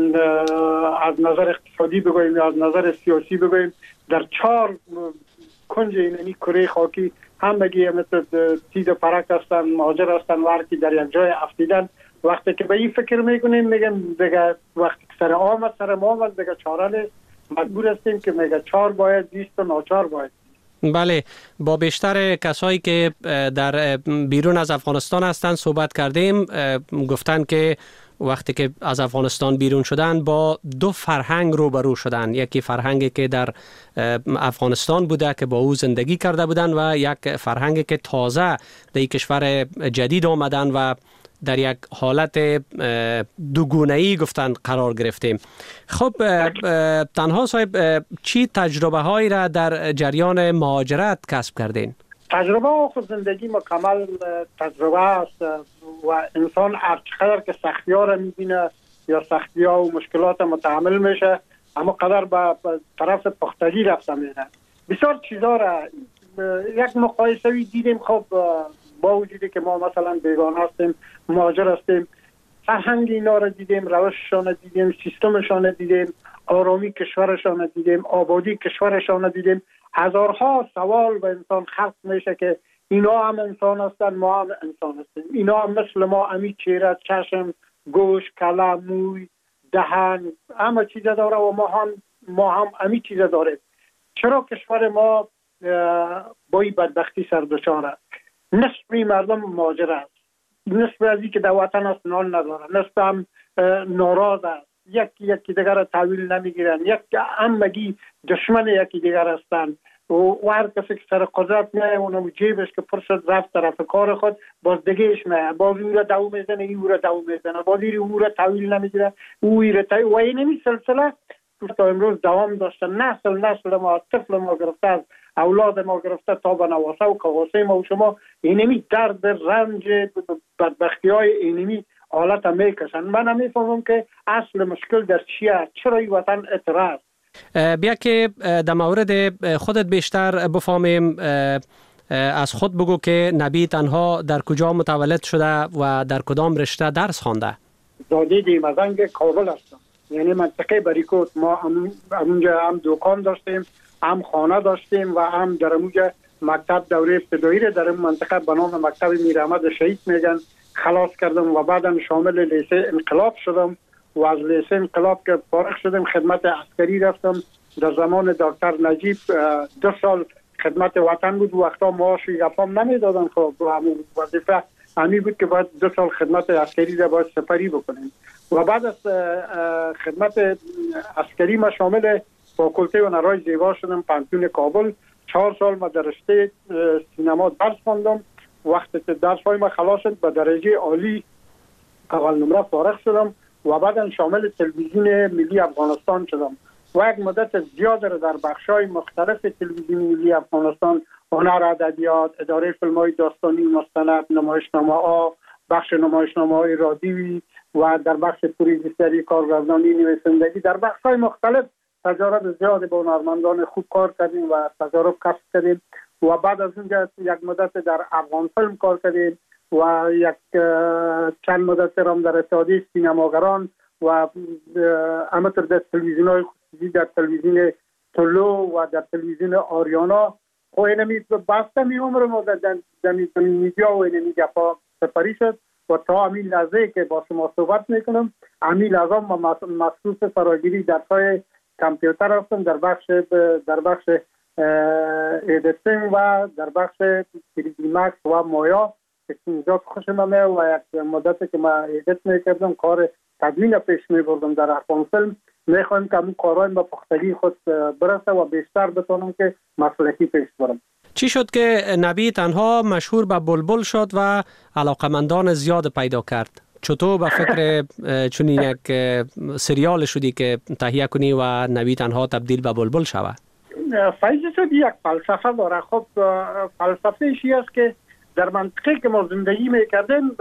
از نظر اقتصادی بگوییم یا از نظر سیاسی بگوییم در چهار کنج اینمی کره خاکی همگی مثل تیز و پرک هستن، مهاجر هستن و هر کی در یک جای افتیدن. وقتی که به این فکر میکنیم میگم دیگه وقتی که سر عام است سر مام است دیگه چاره نیست، مجبور هستیم که میگه چهار باید دیست و ناچار باید. بله، با بیشتر کسایی که در بیرون از افغانستان هستند صحبت کردیم، گفتن که وقتی که از افغانستان بیرون شدن با دو فرهنگ روبرو شدن. یکی فرهنگی که در افغانستان بوده که با او زندگی کرده بودن و یک فرهنگی که تازه در یک کشور جدید آمدن و در یک حالت دوگونه‌ای گفتن قرار گرفتیم. خب تنها صاحب چی تجربه هایی را در جریان مهاجرت کسب کردین؟ تجربه خود زندگی مکمل تجربه است و انسان هرچقدر که سختی ها را میبینه یا سختی ها و مشکلات متحمل میشه اما قدر به طرف پختگی رفته میره. بسیار چیزا را یک مقایسه‌ای دیدیم. خب با وجودی که ما مثلا بیگانه هستیم، مهاجر هستیم، فرهنگ اینا را دیدیم، روششان دیدیم، سیستمشان دیدیم، آرامی کشورشان دیدیم، آبادی کشورشان دیدیم. هزارها سوال به انسان خلق میشه که اینا هم انسان هستن، ما هم انسان هستیم. اینا هم مثل ما امی چهره، چشم، گوش، کله، موی، دهن، همه چیز داره و ما هم ما هم امی چیز داریم. چرا کشور ما با این بدبختی سر دچاره؟ نصف مردم مهاجر است، نصف از که در وطن است نان نداره، نصف هم ناراض است، یکی یکی دیگر را تحویل نمیگیرن، یک همگی دشمن یکی دیگر هستند و هر کسی که سر قدرت میه اونم جیبش که پرشد رفت طرف کار خود باز دیگهش میه، باز او را دو میزنه، او را دو میزنه، باز او را تحویل نمیگیره، او را تحویل و اینمی سلسله تا امروز دوام داشته. نسل نسل ما، طفل ما گرفته از اولاد ما گرفته تا به نواسه و کواسه ما و شما اینمی درد رنج بدبختی های اینمی حالت هم میکشن. من هم میفهمم که اصل مشکل در چیه، چرا این وطن اعتراض. بیا که در مورد خودت بیشتر بفهمیم، از خود بگو که نبی تنها در کجا متولد شده و در کدام رشته درس خوانده؟ زاده دیمزنگ کابل هستم، یعنی منطقه بریکوت. ما همونجا هم دکان داشتیم، هم خانه داشتیم و هم در اونجا مکتب دوره ابتدایی را در این منطقه به نام مکتب میر احمد شهید میگن خلاص کردم و بعدم شامل لیسه انقلاب شدم و از لیسه انقلاب که فارغ شدم خدمت عسکری رفتم. در زمان دکتر نجیب دو سال خدمت وطن بود، وقتا معاش یپام نمیدادن. خب همون وظیفه همی بود که باید دو سال خدمت عسکری را باید سپری بکنیم و بعد از خدمت عسکری ما شامل فاکولته هنرهای زیبا شدم پانتون کابل. چهار سال ما در رشته سینما درس خوندم. وقتی که درس های ما خلاص شد به درجه عالی اول نمره فارغ شدم و بعد شامل تلویزیون ملی افغانستان شدم و یک مدت زیاد را در بخش‌های مختلف تلویزیون ملی افغانستان، هنر، ادبیات، اداره فیلم‌های داستانی، مستند، نمایشنامه‌ها، بخش نمایشنامه‌های رادیویی و در بخش پروژه‌سازی، کارگردانی، نویسندگی، در بخش‌های مختلف تجارب زیاد با هنرمندان خوب کار کردیم و تجارب کسب کردیم و بعد از اونجا یک مدت در افغان فیلم کار کردیم و یک چند مدت هم در اتحادیه سینماگران و همینطور در تلویزیون‌های خصوصی، در تلویزیون تلو و در تلویزیون آریانا. خب اینمی بسته می عمر ما در میدیا و اینمی گپا سپری شد و تا همین لحظه که با شما صحبت میکنم همین لحظه ما مخصوص فراگیری درس‌های کامپیوتر هستم در بخش در بخش ایدیتینگ و در بخش تری دی مکس و مایا اینجا خوش من و یک مدتی که من ایدت میکردم کار تدوین پیش میبردم در افغان فیلم، میخوایم که همون کارهای به پختگی خود برسه و بیشتر بتونم که مسلکی پیش برم. چی شد که نبی تنها مشهور به بلبل شد و علاقمندان زیاد پیدا کرد؟ چطور به فکر چنین یک سریال شدی که تهیه کنی و نبی تنها تبدیل به بلبل شود؟ فیض شد یک فلسفه داره. خب فلسفه ایشی است که در منطقه که ما زندگی میکردیم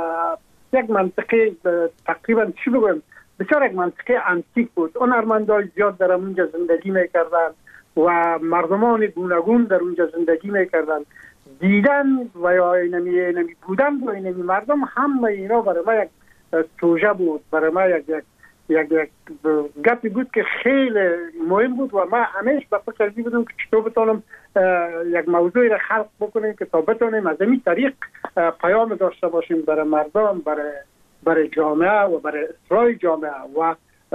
یک منطقه تقریبا چی بگویم بسیار یک منطقه انتیک بود. هنرمندان زیاد در اونجا زندگی میکردن و مردمان گوناگون در اونجا زندگی میکردن. دیدن و یا اینمی اینمی بودن و اینمی مردم همه اینا برای ما یک توجه بود، برای ما یک یک یک یک گپی بود که خیلی مهم بود و ما همیشه به فکر کردی بودم که چطور بتونم یک موضوعی را خلق بکنیم که تا بتونیم از این طریق پیام داشته باشیم برای مردم، برای برای جامعه و برای اصلاح جامعه. و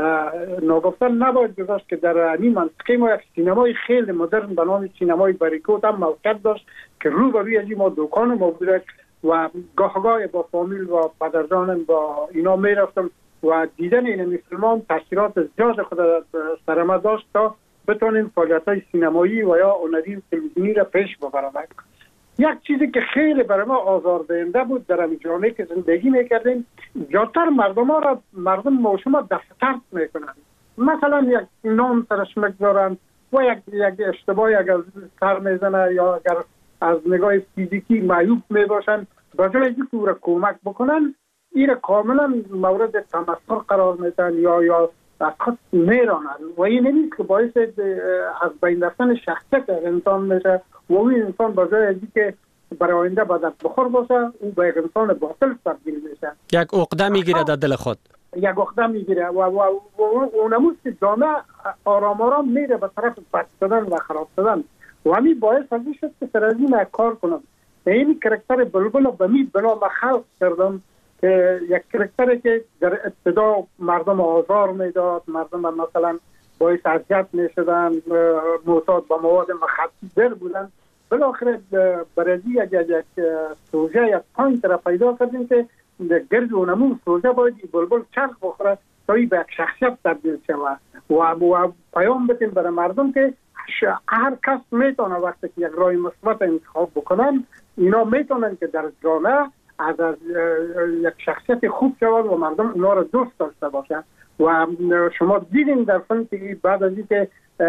ناگفتن نباید گذاشت که در این منطقه ما یک سینمای خیلی مدرن به نام سینمای بریکوت هم موقعیت داشت که رو به روی از این ما دکان ما بوده و گاه گاه با فامیل و پدرجانم با اینا می رفتم و دیدن این فیلم تاثیرات زیاد خود سر ما داشت تا بتونیم فعالیت‌های سینمایی و یا هنری و تلویزیونی را پیش ببریم. یک چیزی که خیلی برای ما آزاردهنده بود در این جامعه که زندگی میکردیم، زیادتر مردم ها را مردم ما شما دفتر میکنن. مثلا یک نام سرش میگذارن و یک یک اشتباهی اگر سر میزنه یا اگر از نگاه فیزیکی معیوب میباشن، به جای اینکه او را کمک بکنن این را کاملا مورد تمسخر قرار میدن یا یا از خود میرانن و این نیست که باعث از بین رفتن شخصیت انسان میشه و اون انسان به جای از اینکه برای آینده به دست بخور باشه او به یک انسان باطل تبدیل میشه. یک عقده میگیره در دل خود. یک عقده میگیره و و اونموست که جامعه آرام آرام میره به طرف بد شدن و خراب شدن و همین باعث از این شد که سر از این کار کنم. این کرکتر بلبل به می بنا خلق کردم که یک کرکتری که در ابتدا مردم آزار میداد، مردم مثلا باعث اذیت میشدن، معتاد به مواد مخدر بودن. بالاخره برای یک یک سوژه یک پوینت را پیدا کردیم که گرد اونمون سوژه باید بلبل چرخ بخوره تا این به یک شخصیت تبدیل شود و پیام بدیم برای مردم که هر کس میتونه وقتی که یک راه مثبت انتخاب بکنن اینا میتونن که در جامعه از, از یک شخصیت خوب شود و مردم اونا را دوست داشته باشن. و شما دیدین در فیلم که بعد از اینکه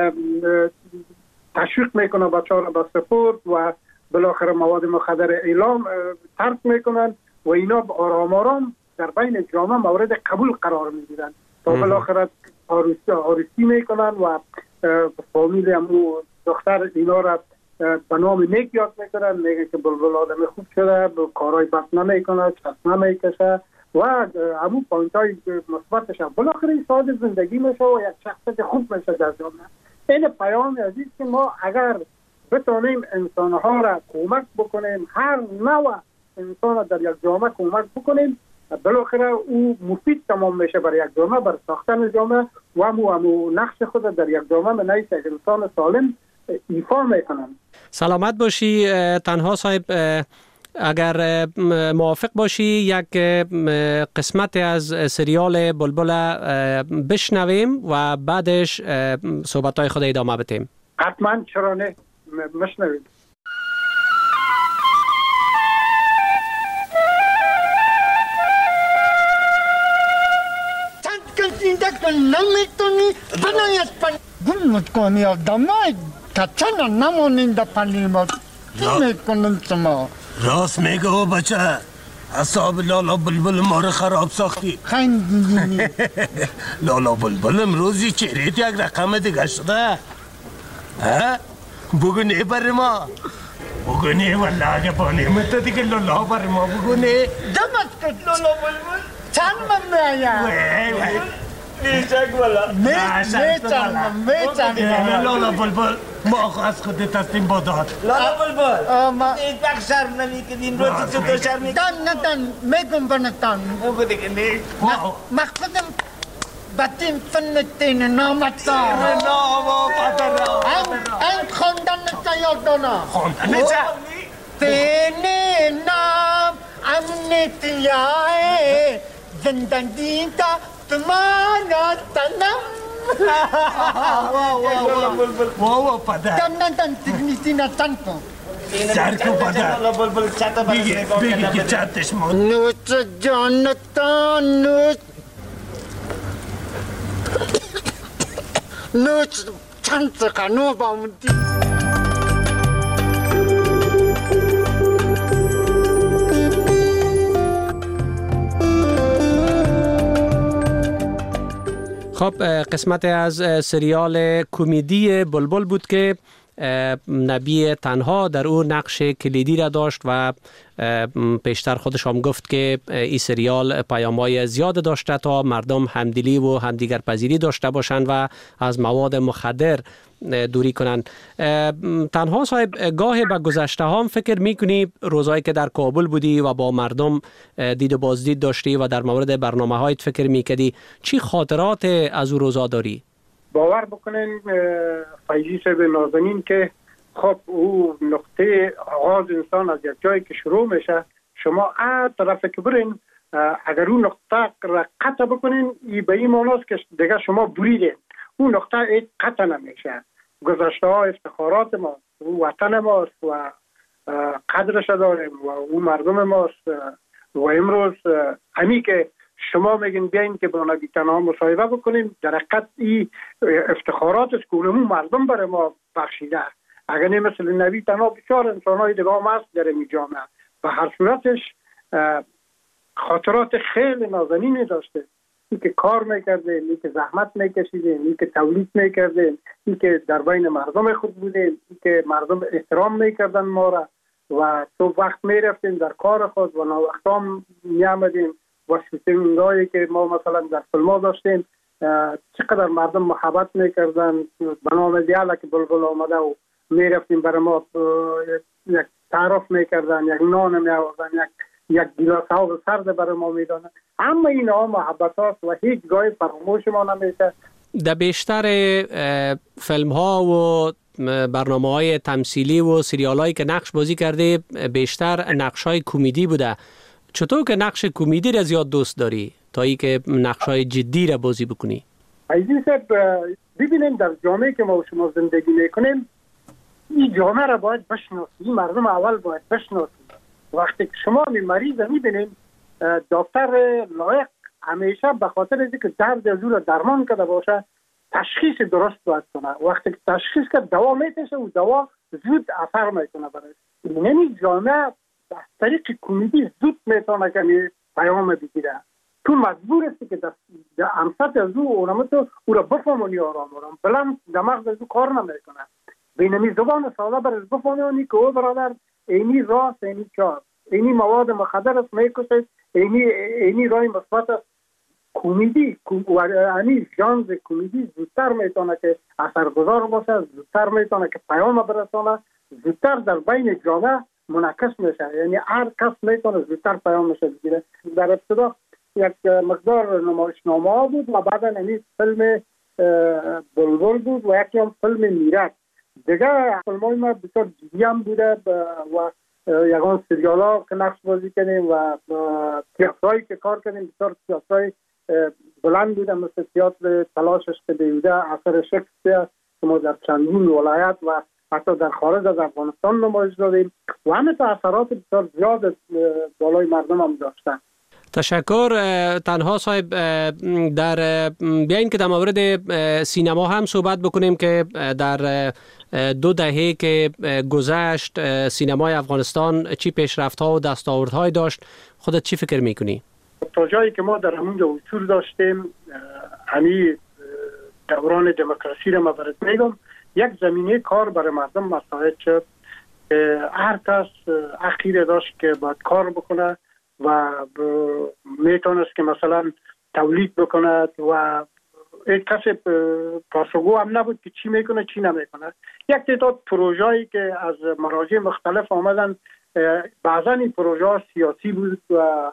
تشویق میکنه بچه‌ها را به سپورت و بالاخره مواد مخدر اعلام ترک میکنن و اینا آرام آرام در بین جامعه مورد قبول قرار میگیرن تا بالاخره عروسی عروسی میکنن و فامیل همو دختر اینا را به نام نیک یاد میکنن، میگه که بلبل آدم خوب شده، کارهای بد نمیکنه، چشم نمیکشه و همون پوینت های مثبتش هم بالاخره ساده زندگی میشه و یک شخصیت خوب میشه در جامعه. این پیام عزیز که ما اگر بتونیم انسانها را کمک بکنیم، هر نوع انسان در یک جامعه کمک بکنیم، بالاخره او مفید تمام میشه برای یک جامعه، برای ساختن جامعه و همو همو نقش خود در یک جامعه به نوع یک انسان سالم ایفا میکنم. سلامت باشی تنها صاحب. اگر موافق باشی یک قسمت از سریال بلبل بشنویم و بعدش صحبت‌های خود ادامه بدیم. حتما، چرا نه، بشنویم. نمیتونی بنایت پن گمت کنی آدمای کچنا نمونین دا پنیمات نمیکنن شما. راست میگه او بچه، اصاب لالا بلبل ما رو خراب ساختی. خیلی لالا بلبل امروزی چهرهت یک رقم دیگه شده. ها؟ بگونه بر ما بگونه والله اگه با نعمت دیگه لالا بر ما بگونه. دمت کد لالا بلبل چند من میایم میچک والا میچن میچن لالا بلبل ما از خود تستیم با داد. لالا بلبل یک بخ شرم نمی کدیم روزی تو تو شرم نکن. تن نتن میگم بنتن بگو دیگه نیست مخفدم باتیم فنتین نامتا ناما پاتر این خوندن نتا یاد دانا خوندن نتا تینی نام امنیتیای زندگی تا تمانا تنم واو واو پدر تن تن تگنیتی نه تن کن سر کو پدر بگی بگی که چتش مون نوچ جانتان نوچ نوچ چند سخنو باوندی خب قسمت از سریال کمدی بلبل بود که نبی تنها در او نقش کلیدی را داشت و پیشتر خودش هم گفت که این سریال پیام‌های زیاد داشته تا مردم همدلی و همدیگر پذیری داشته باشند و از مواد مخدر دوری کنند. تنها صاحب گاهی به گذشته هم فکر میکنی روزایی که در کابل بودی و با مردم دید و بازدید داشتی و در مورد برنامه هایت فکر میکردی، چی خاطرات از او روزا داری؟ باور بکنین فیضی صاحب نازنین که خب او نقطه آغاز انسان از یک جایی که شروع میشه، شما هر طرف که برین اگر اون نقطه را قطع بکنین ای به این معناست که دیگه شما بریدین. اون نقطه ای قطع نمیشه. گذشته ها افتخارات ما، او وطن ماست و قدرش داریم و او مردم ماست و امروز همی که شما میگین بیاین که با نبی تنها مصاحبه بکنیم، در حقیقت ای افتخارات است که اونمون مردم برای ما بخشیده. اگر نه مثل نبی تنها بسیار انسانهای دیگه هم هست در این جامعه و هر صورتش خاطرات خیلی نازنینی داشته. این که کار میکردیم، این که زحمت میکشیدیم، این که تولید میکردیم، این که در بین مردم خود بودیم، این که مردم احترام میکردن ما را و تو وقت میرفتیم در کار خود و ناوقتا میامدیم و شوتینگایی که ما مثلا در فیلم داشتیم چقدر مردم محبت میکردن. بنام دیالا که بلبل آمده و میرفتیم برای ما یک تعارف میکردن، یک نان میآوردن، یک یک گلاس آب سرد برای ما میدانن. اما این ها محبت هاست و هیچ گاهی فراموش ما نمیشه. در بیشتر فیلم ها و برنامه های تمثیلی و سریال هایی که نقش بازی کرده بیشتر نقش های کمدی بوده. چطور که نقش کمدی را زیاد دوست داری تا ای که نقش های جدی را بازی بکنی؟ عزیز صاحب ببینیم در جامعه که ما شما زندگی میکنیم این جامعه را باید بشناسیم، مردم اول باید بشناسیم. وقتی که شما می مریض میبینیم دکتر لایق همیشه به خاطر اینکه درد از او را درمان کرده باشه تشخیص درست باید کنه. وقتی که تشخیص کرد دوا میتشه و دوا زود اثر میکنه برای یعنی جامعه از طریق کمدی زود میتونه که پیام بگیره. تو مجبور است که در امسط از او اونم تو او را بفهمونی آرام آرام بلند دماغ از او کار نمیکنه. بینمی زبان ساده برش بفهمونی که او برادر اینی راست اینی چار اینی مواد مخدر است میکشه، اینی اینی رای مثبت است. کمدی و یعنی ژانر کمدی زودتر میتونه که اثرگذار باشه، زودتر میتونه که پیام برسونه، زودتر در بین جامعه منعکس میشه. یعنی هر کس میتونه زودتر پیامش بگیره. در ابتدا یک مقدار نمایشنامه ها بود و بعدا یعنی فیلم بلبل بود و یکی هم فیلم میرک. دیگه فیلم های ما بسیار جدی هم بوده و یکان سریال ها که نقش بازی کنیم و تیاترهایی که کار کنیم بسیار تیاترهای بلند بوده مثل تیاتر تلاشش که بیوده اثر شکسپیر که ما در چندین ولایت و حتی در خارج از افغانستان نمایش دادیم و همه تا اثرات بسیار زیاد بالای مردم هم داشتن. تشکر. تنها صاحب در بیاین که در مورد سینما هم صحبت بکنیم که در دو دهه که گذشت سینمای افغانستان چی پیشرفت‌ها و دستاوردهای داشت، خودت چی فکر میکنی؟ تا جایی که ما در همونجا وصول داشتیم همی دوران دموکراسی را مبارد میگم یک زمینه کار برای مردم مساعد شد. هر کس اخیره داشت که باید کار بکنه و میتونست که مثلا تولید بکند و یک کسی پاسخگو هم نبود که چی میکنه چی نمیکنه. یک تعداد پروژه‌ای که از مراجع مختلف آمدن بعضا این پروژه سیاسی بود و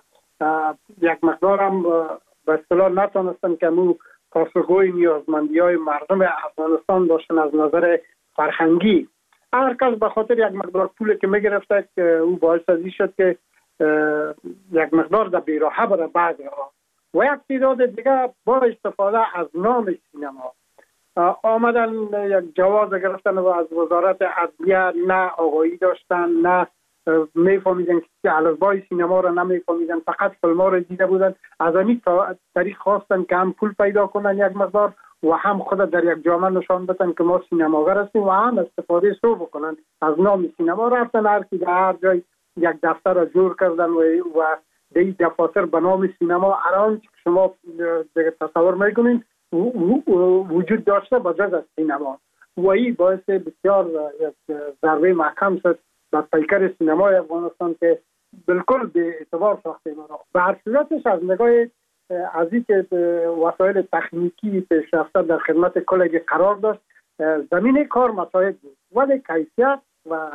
یک مقدار هم به اصطلاح نتونستن که مو پاسخگوی نیازمندی‌های مردم افغانستان باشن از نظر فرهنگی. هر کس به خاطر یک مقدار پولی که میگرفته که او باعث ازی شد که یک مقدار در بیراحه برای بعضی ها و یک تعداد دیگه با استفاده از نام سینما آمدن یک جواز گرفتن و از وزارت عدلیه نه آگاهی داشتن، نه میفهمیدن که الفبای سینما را نمیفهمیدن، فقط فیلم ها را دیده بودن. از همین طریق خواستن که هم پول پیدا کنن یک مقدار و هم خود در یک جامعه نشان بدن که ما سینماگر هستیم و هم استفاده سو بکنن از نام سینما. رفتن هر کی در هر جای یک دفتر را جور کردن و و دی دفاتر به نام سینما الان شما دیگه تصور میکنین وجود داشته با جز از سینما و این باعث بسیار ضربه محکم شد بر پیکر سینمای افغانستان که بالکل به اعتبار ساخته ما. به هر صورتش از نگاه از این که وسایل تکنیکی پیشرفته در خدمت کل قرار داشت، زمینه کار مساعد بود ولی کیفیت و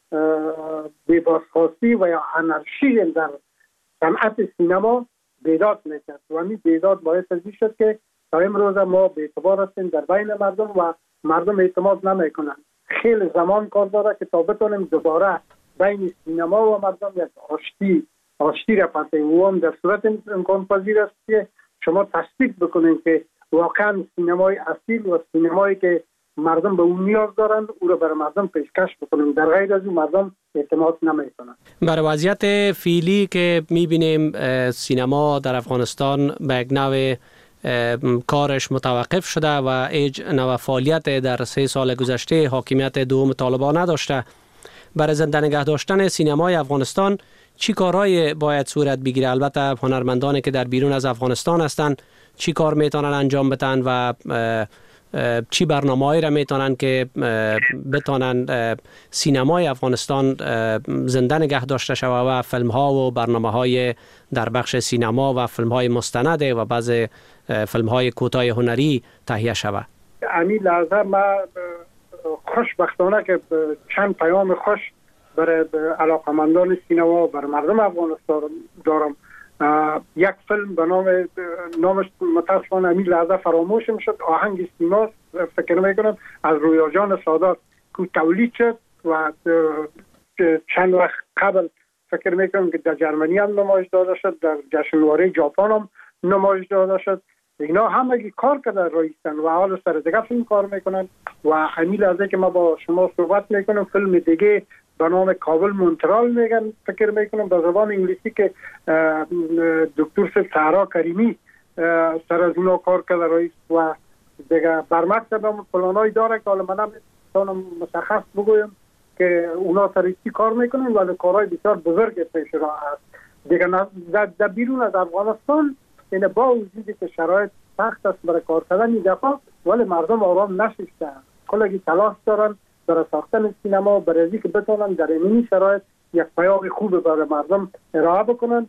بی‌بازخواستی و یا انارشی در صنعت سینما بیداد میکرد و همین بیداد باعث ازی شد که تا امروز ما به اعتبار هستیم در بین مردم و مردم اعتماد نمیکنن. خیلی زمان کار داره که تا بتونیم دوباره بین سینما و مردم یک آشتی آشتی را پسیم و هم در صورت امکان پذیر است که شما تصدیق بکنین که واقعا سینمای اصیل و سینمایی که مردم به اون نیاز دارن او را برای مردم پیشکش بکنیم، در غیر از اون مردم اعتماد نمیکنن. برای وضعیت فعلی که میبینیم سینما در افغانستان به یک نوع کارش متوقف شده و هیچ نوع فعالیت در سه سال گذشته حاکمیت دوم طالبان نداشته. برای زنده نگه داشتن سینمای افغانستان چی کارهای باید صورت بگیره؟ البته هنرمندانی که در بیرون از افغانستان هستند چی کار میتونن انجام بدن و چی برنامه‌ای را میتونن که بتونن سینمای افغانستان زنده نگه داشته شود و فیلم ها و برنامه های در بخش سینما و فیلم های مستند و بعض فیلم های کوتاه هنری تهیه شود؟ امی لحظه ما خوشبختانه که چند پیام خوش برای علاقمندان سینما برای مردم افغانستان دارم. یک فیلم به نام نامش متاسفانه همین لحظه فراموش میشد، آهنگ سیما فکر میکنم از رویا جان سادات که تولید شد و چند وقت قبل فکر میکنم که در جرمنی هم نمایش داده شد، در جشنواره ژاپن هم نمایش داده شد. اینا همگی کار کرده رایستن و حال سر دیگه فیلم کار میکنن و همین لحظه که ما با شما صحبت میکنم فیلم دیگه به نام کابل مونترال میگن فکر میکنم به زبان انگلیسی که دکتر سید سهرا کریمی سر از اونا کار کرده رئیس و دیگه بر مکتب هم پلانای داره که حالا من نمیتونم مشخص بگویم که اونا سر چی کار میکنن ولی کارهای بسیار بزرگ پیش را هست دیگه. در بیرون از افغانستان این با وجودی که شرایط سخت است برای کار کردن این دفعه ولی مردم آرام نشستن، کلگی تلاش دارن برای ساختن سینما برای اینکه بتونن در این شرایط یک پیام خوب برای مردم ارائه بکنن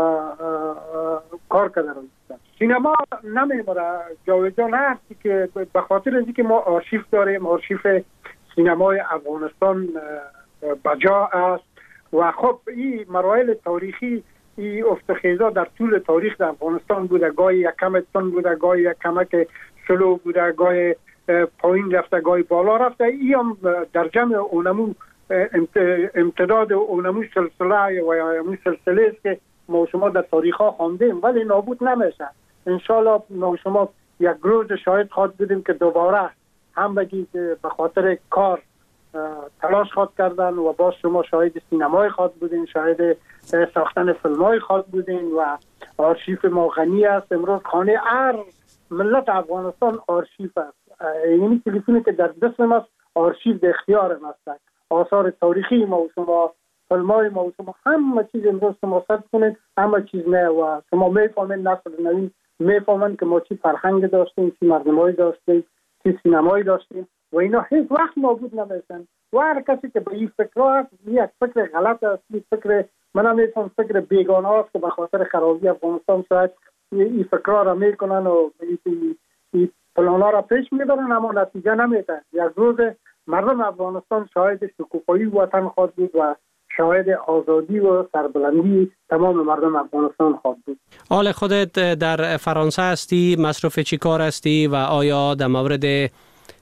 کار کردن. سینما نمیمونه جاویدان هستی که به خاطر اینکه ما آرشیف داریم، آرشیف سینمای افغانستان بجا است و خب این مراحل تاریخی این افتخیزا در طول تاریخ در افغانستان بوده، گاهی یک کم تن بوده، گاهی یک کمک سلو بوده، گاهی پایین رفته، گاهی بالا رفته. این هم در جمع اونمو امتداد اونمو سلسله و یا امو سلسله است که ما شما در تاریخ ها خواندیم ولی نابود نمیشه. انشالله ما شما یک روز شاهد خواهد بودیم که دوباره هم بگید به خاطر کار تلاش خواهد کردن و باز شما شاهد سینمای خواهد بودین، شاهد ساختن فیلمای خواهد بودین و آرشیف ما غنی است. امروز خانه هر ملت افغانستان آرشیف است، یعنی تلفنی که در دست ما آرشیف به اختیار ما است. آثار تاریخی ما و شما، فیلمای ما و شما، همه چیز امروز شما ثبت کنید، همه چیز نه و شما میفهمید، نسل نوین میفهمند که ما چی فرهنگ داشتیم، چی مردمایی داشتیم، چی سینمایی داشتیم و اینا هیچ وقت نابود نمیشن. و هر کسی که به این فکر هست، یک فکر غلط است، یک فکر من نمیتونم فکر بیگانه است که به خاطر خرابی افغانستان شاید این فکرها را میکنن و این پلانا را پیش میبرن اما نتیجه نمیده. یک روز مردم افغانستان شاهد شکوفایی وطن خواهد بود و شاهد آزادی و سربلندی تمام مردم افغانستان خواهد بود. حال خودت در فرانسه هستی، مصروف چی کار هستی و آیا در مورد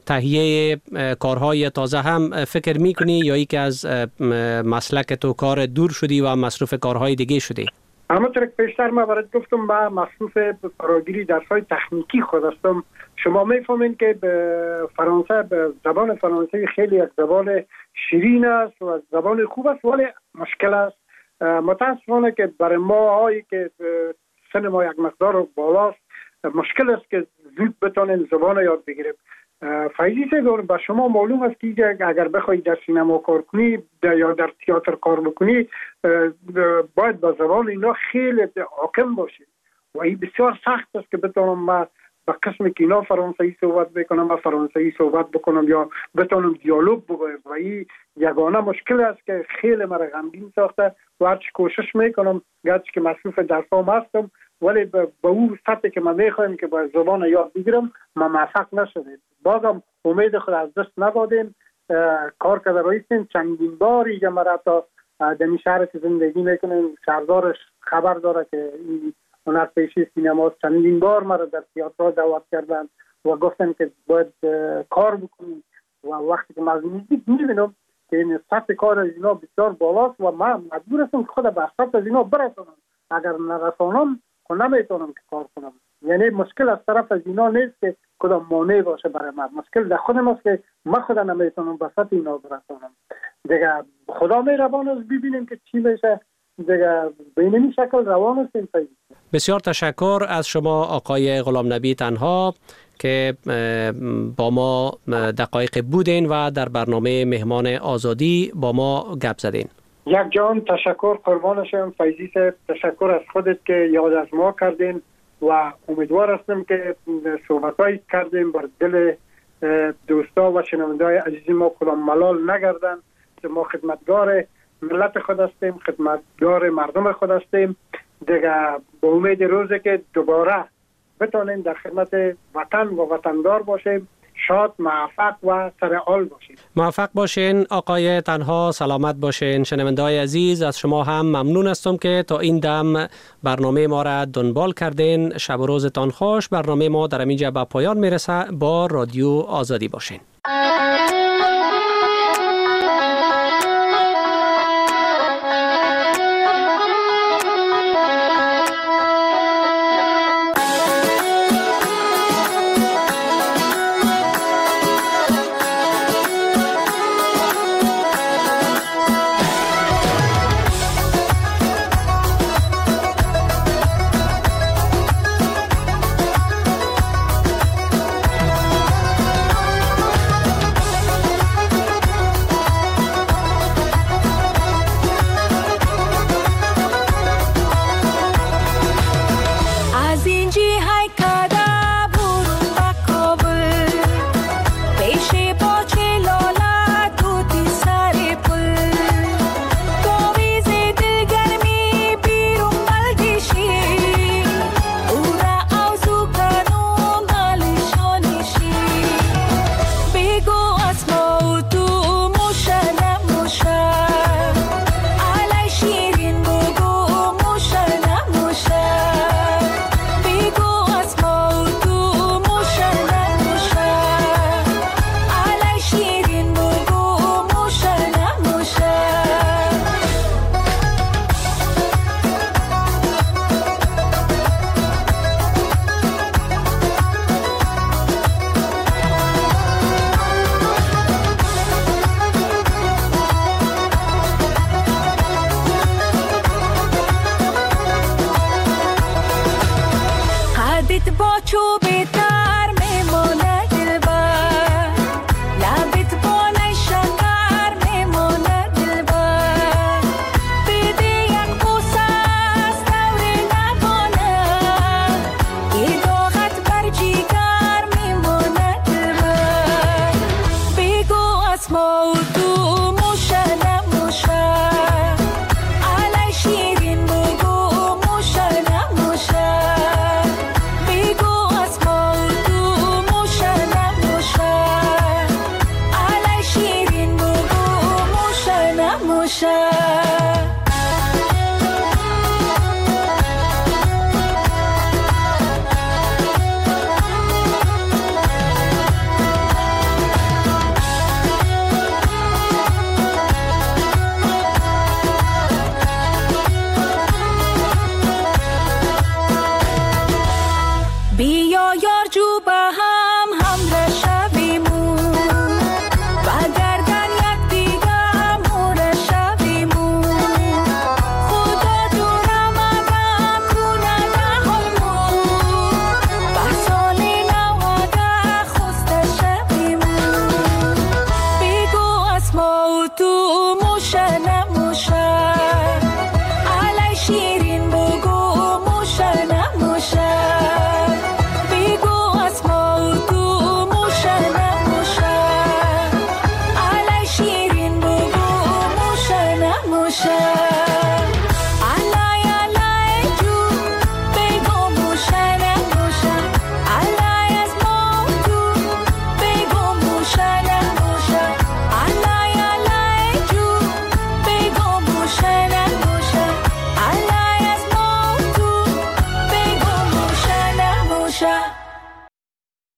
تهیه کارهای تازه هم فکر میکنی یا ای که از مسلک تو کار دور شدی و مصروف کارهای دیگه شدی؟ همونطور که پیشتر ما برات گفتم من مصروف فراگیری درس‌های تکنیکی خود هستم. شما میفهمین که به فرانسه به زبان فرانسوی خیلی یک زبان شیرین است و زبان خوب است، ولی مشکل است. متاسفانه که برای ما هایی که سن ما یک مقدار بالاست مشکل است که زود بتونیم زبان یاد بگیریم. فیضی سه با شما معلوم است که اگر بخوای در سینما کار کنی یا در تئاتر کار بکنی باید با زبان اینا خیلی حاکم باشی و این بسیار سخت است که بتونم ما با قسم که اینا فرانسوی صحبت بکنم و فرانسوی صحبت بکنم یا بتونم دیالوگ بگویم و این یگانه مشکل است که خیلی مرا غمگین ساخته و هرچی کوشش میکنم گرچه که مصروف درسام هستم ولی با اون سطحی که من میخوایم که با زبان یاد بگیرم ما موفق نشدیم. بازم امید خود از دست نبادیم. کار کرده رایستیم چندین باری که مرا تا دمی شهر که زندگی میکنیم شهردارش خبر داره که این هنرپیشه سینما چندین بار مرا در تئاتر دعوت کردن و گفتن که باید کار بکنیم و وقتی که من نزدیک میبینم که این سطح کار از اینا بسیار بالاست و من مجبور هستم که خود به سطح از اینا برسونم. اگر نرسانم خب نمیتونم که کار کنم. یعنی مشکل از طرف از اینا نیست که کدام مانع باشه برای من، مشکل در خودم است که من خدا نمیتونم به سطح اینا برسونم. دیگه خدا مهربان است ببینیم که چی میشه. دیگه به این شکل روان است. بسیار تشکر از شما آقای غلام نبی تنها که با ما دقایق بودین و در برنامه مهمان آزادی با ما گپ زدین. یک جان تشکر قربانشم فیضی صاحب، تشکر از خودت که یاد از ما کردین و امیدوار هستم که صحبتایی کردیم بر دل دوستا و شنونده‌های عزیز ما کدام ملال نگردن که ما خدمتگار ملت خود هستیم، خدمتگار مردم خود هستیم. دیگه با امید روزی که دوباره بتونیم در خدمت وطن و وطندار باشیم، شاد، موفق و سرحال باشیم. موفق باشین آقای تنها، سلامت باشین. شنونده‌های عزیز از شما هم ممنون هستم که تا این دم برنامه ما را دنبال کردین. شب و روزتان خوش. برنامه ما در اینجا به پایان میرسه. با رادیو آزادی باشین.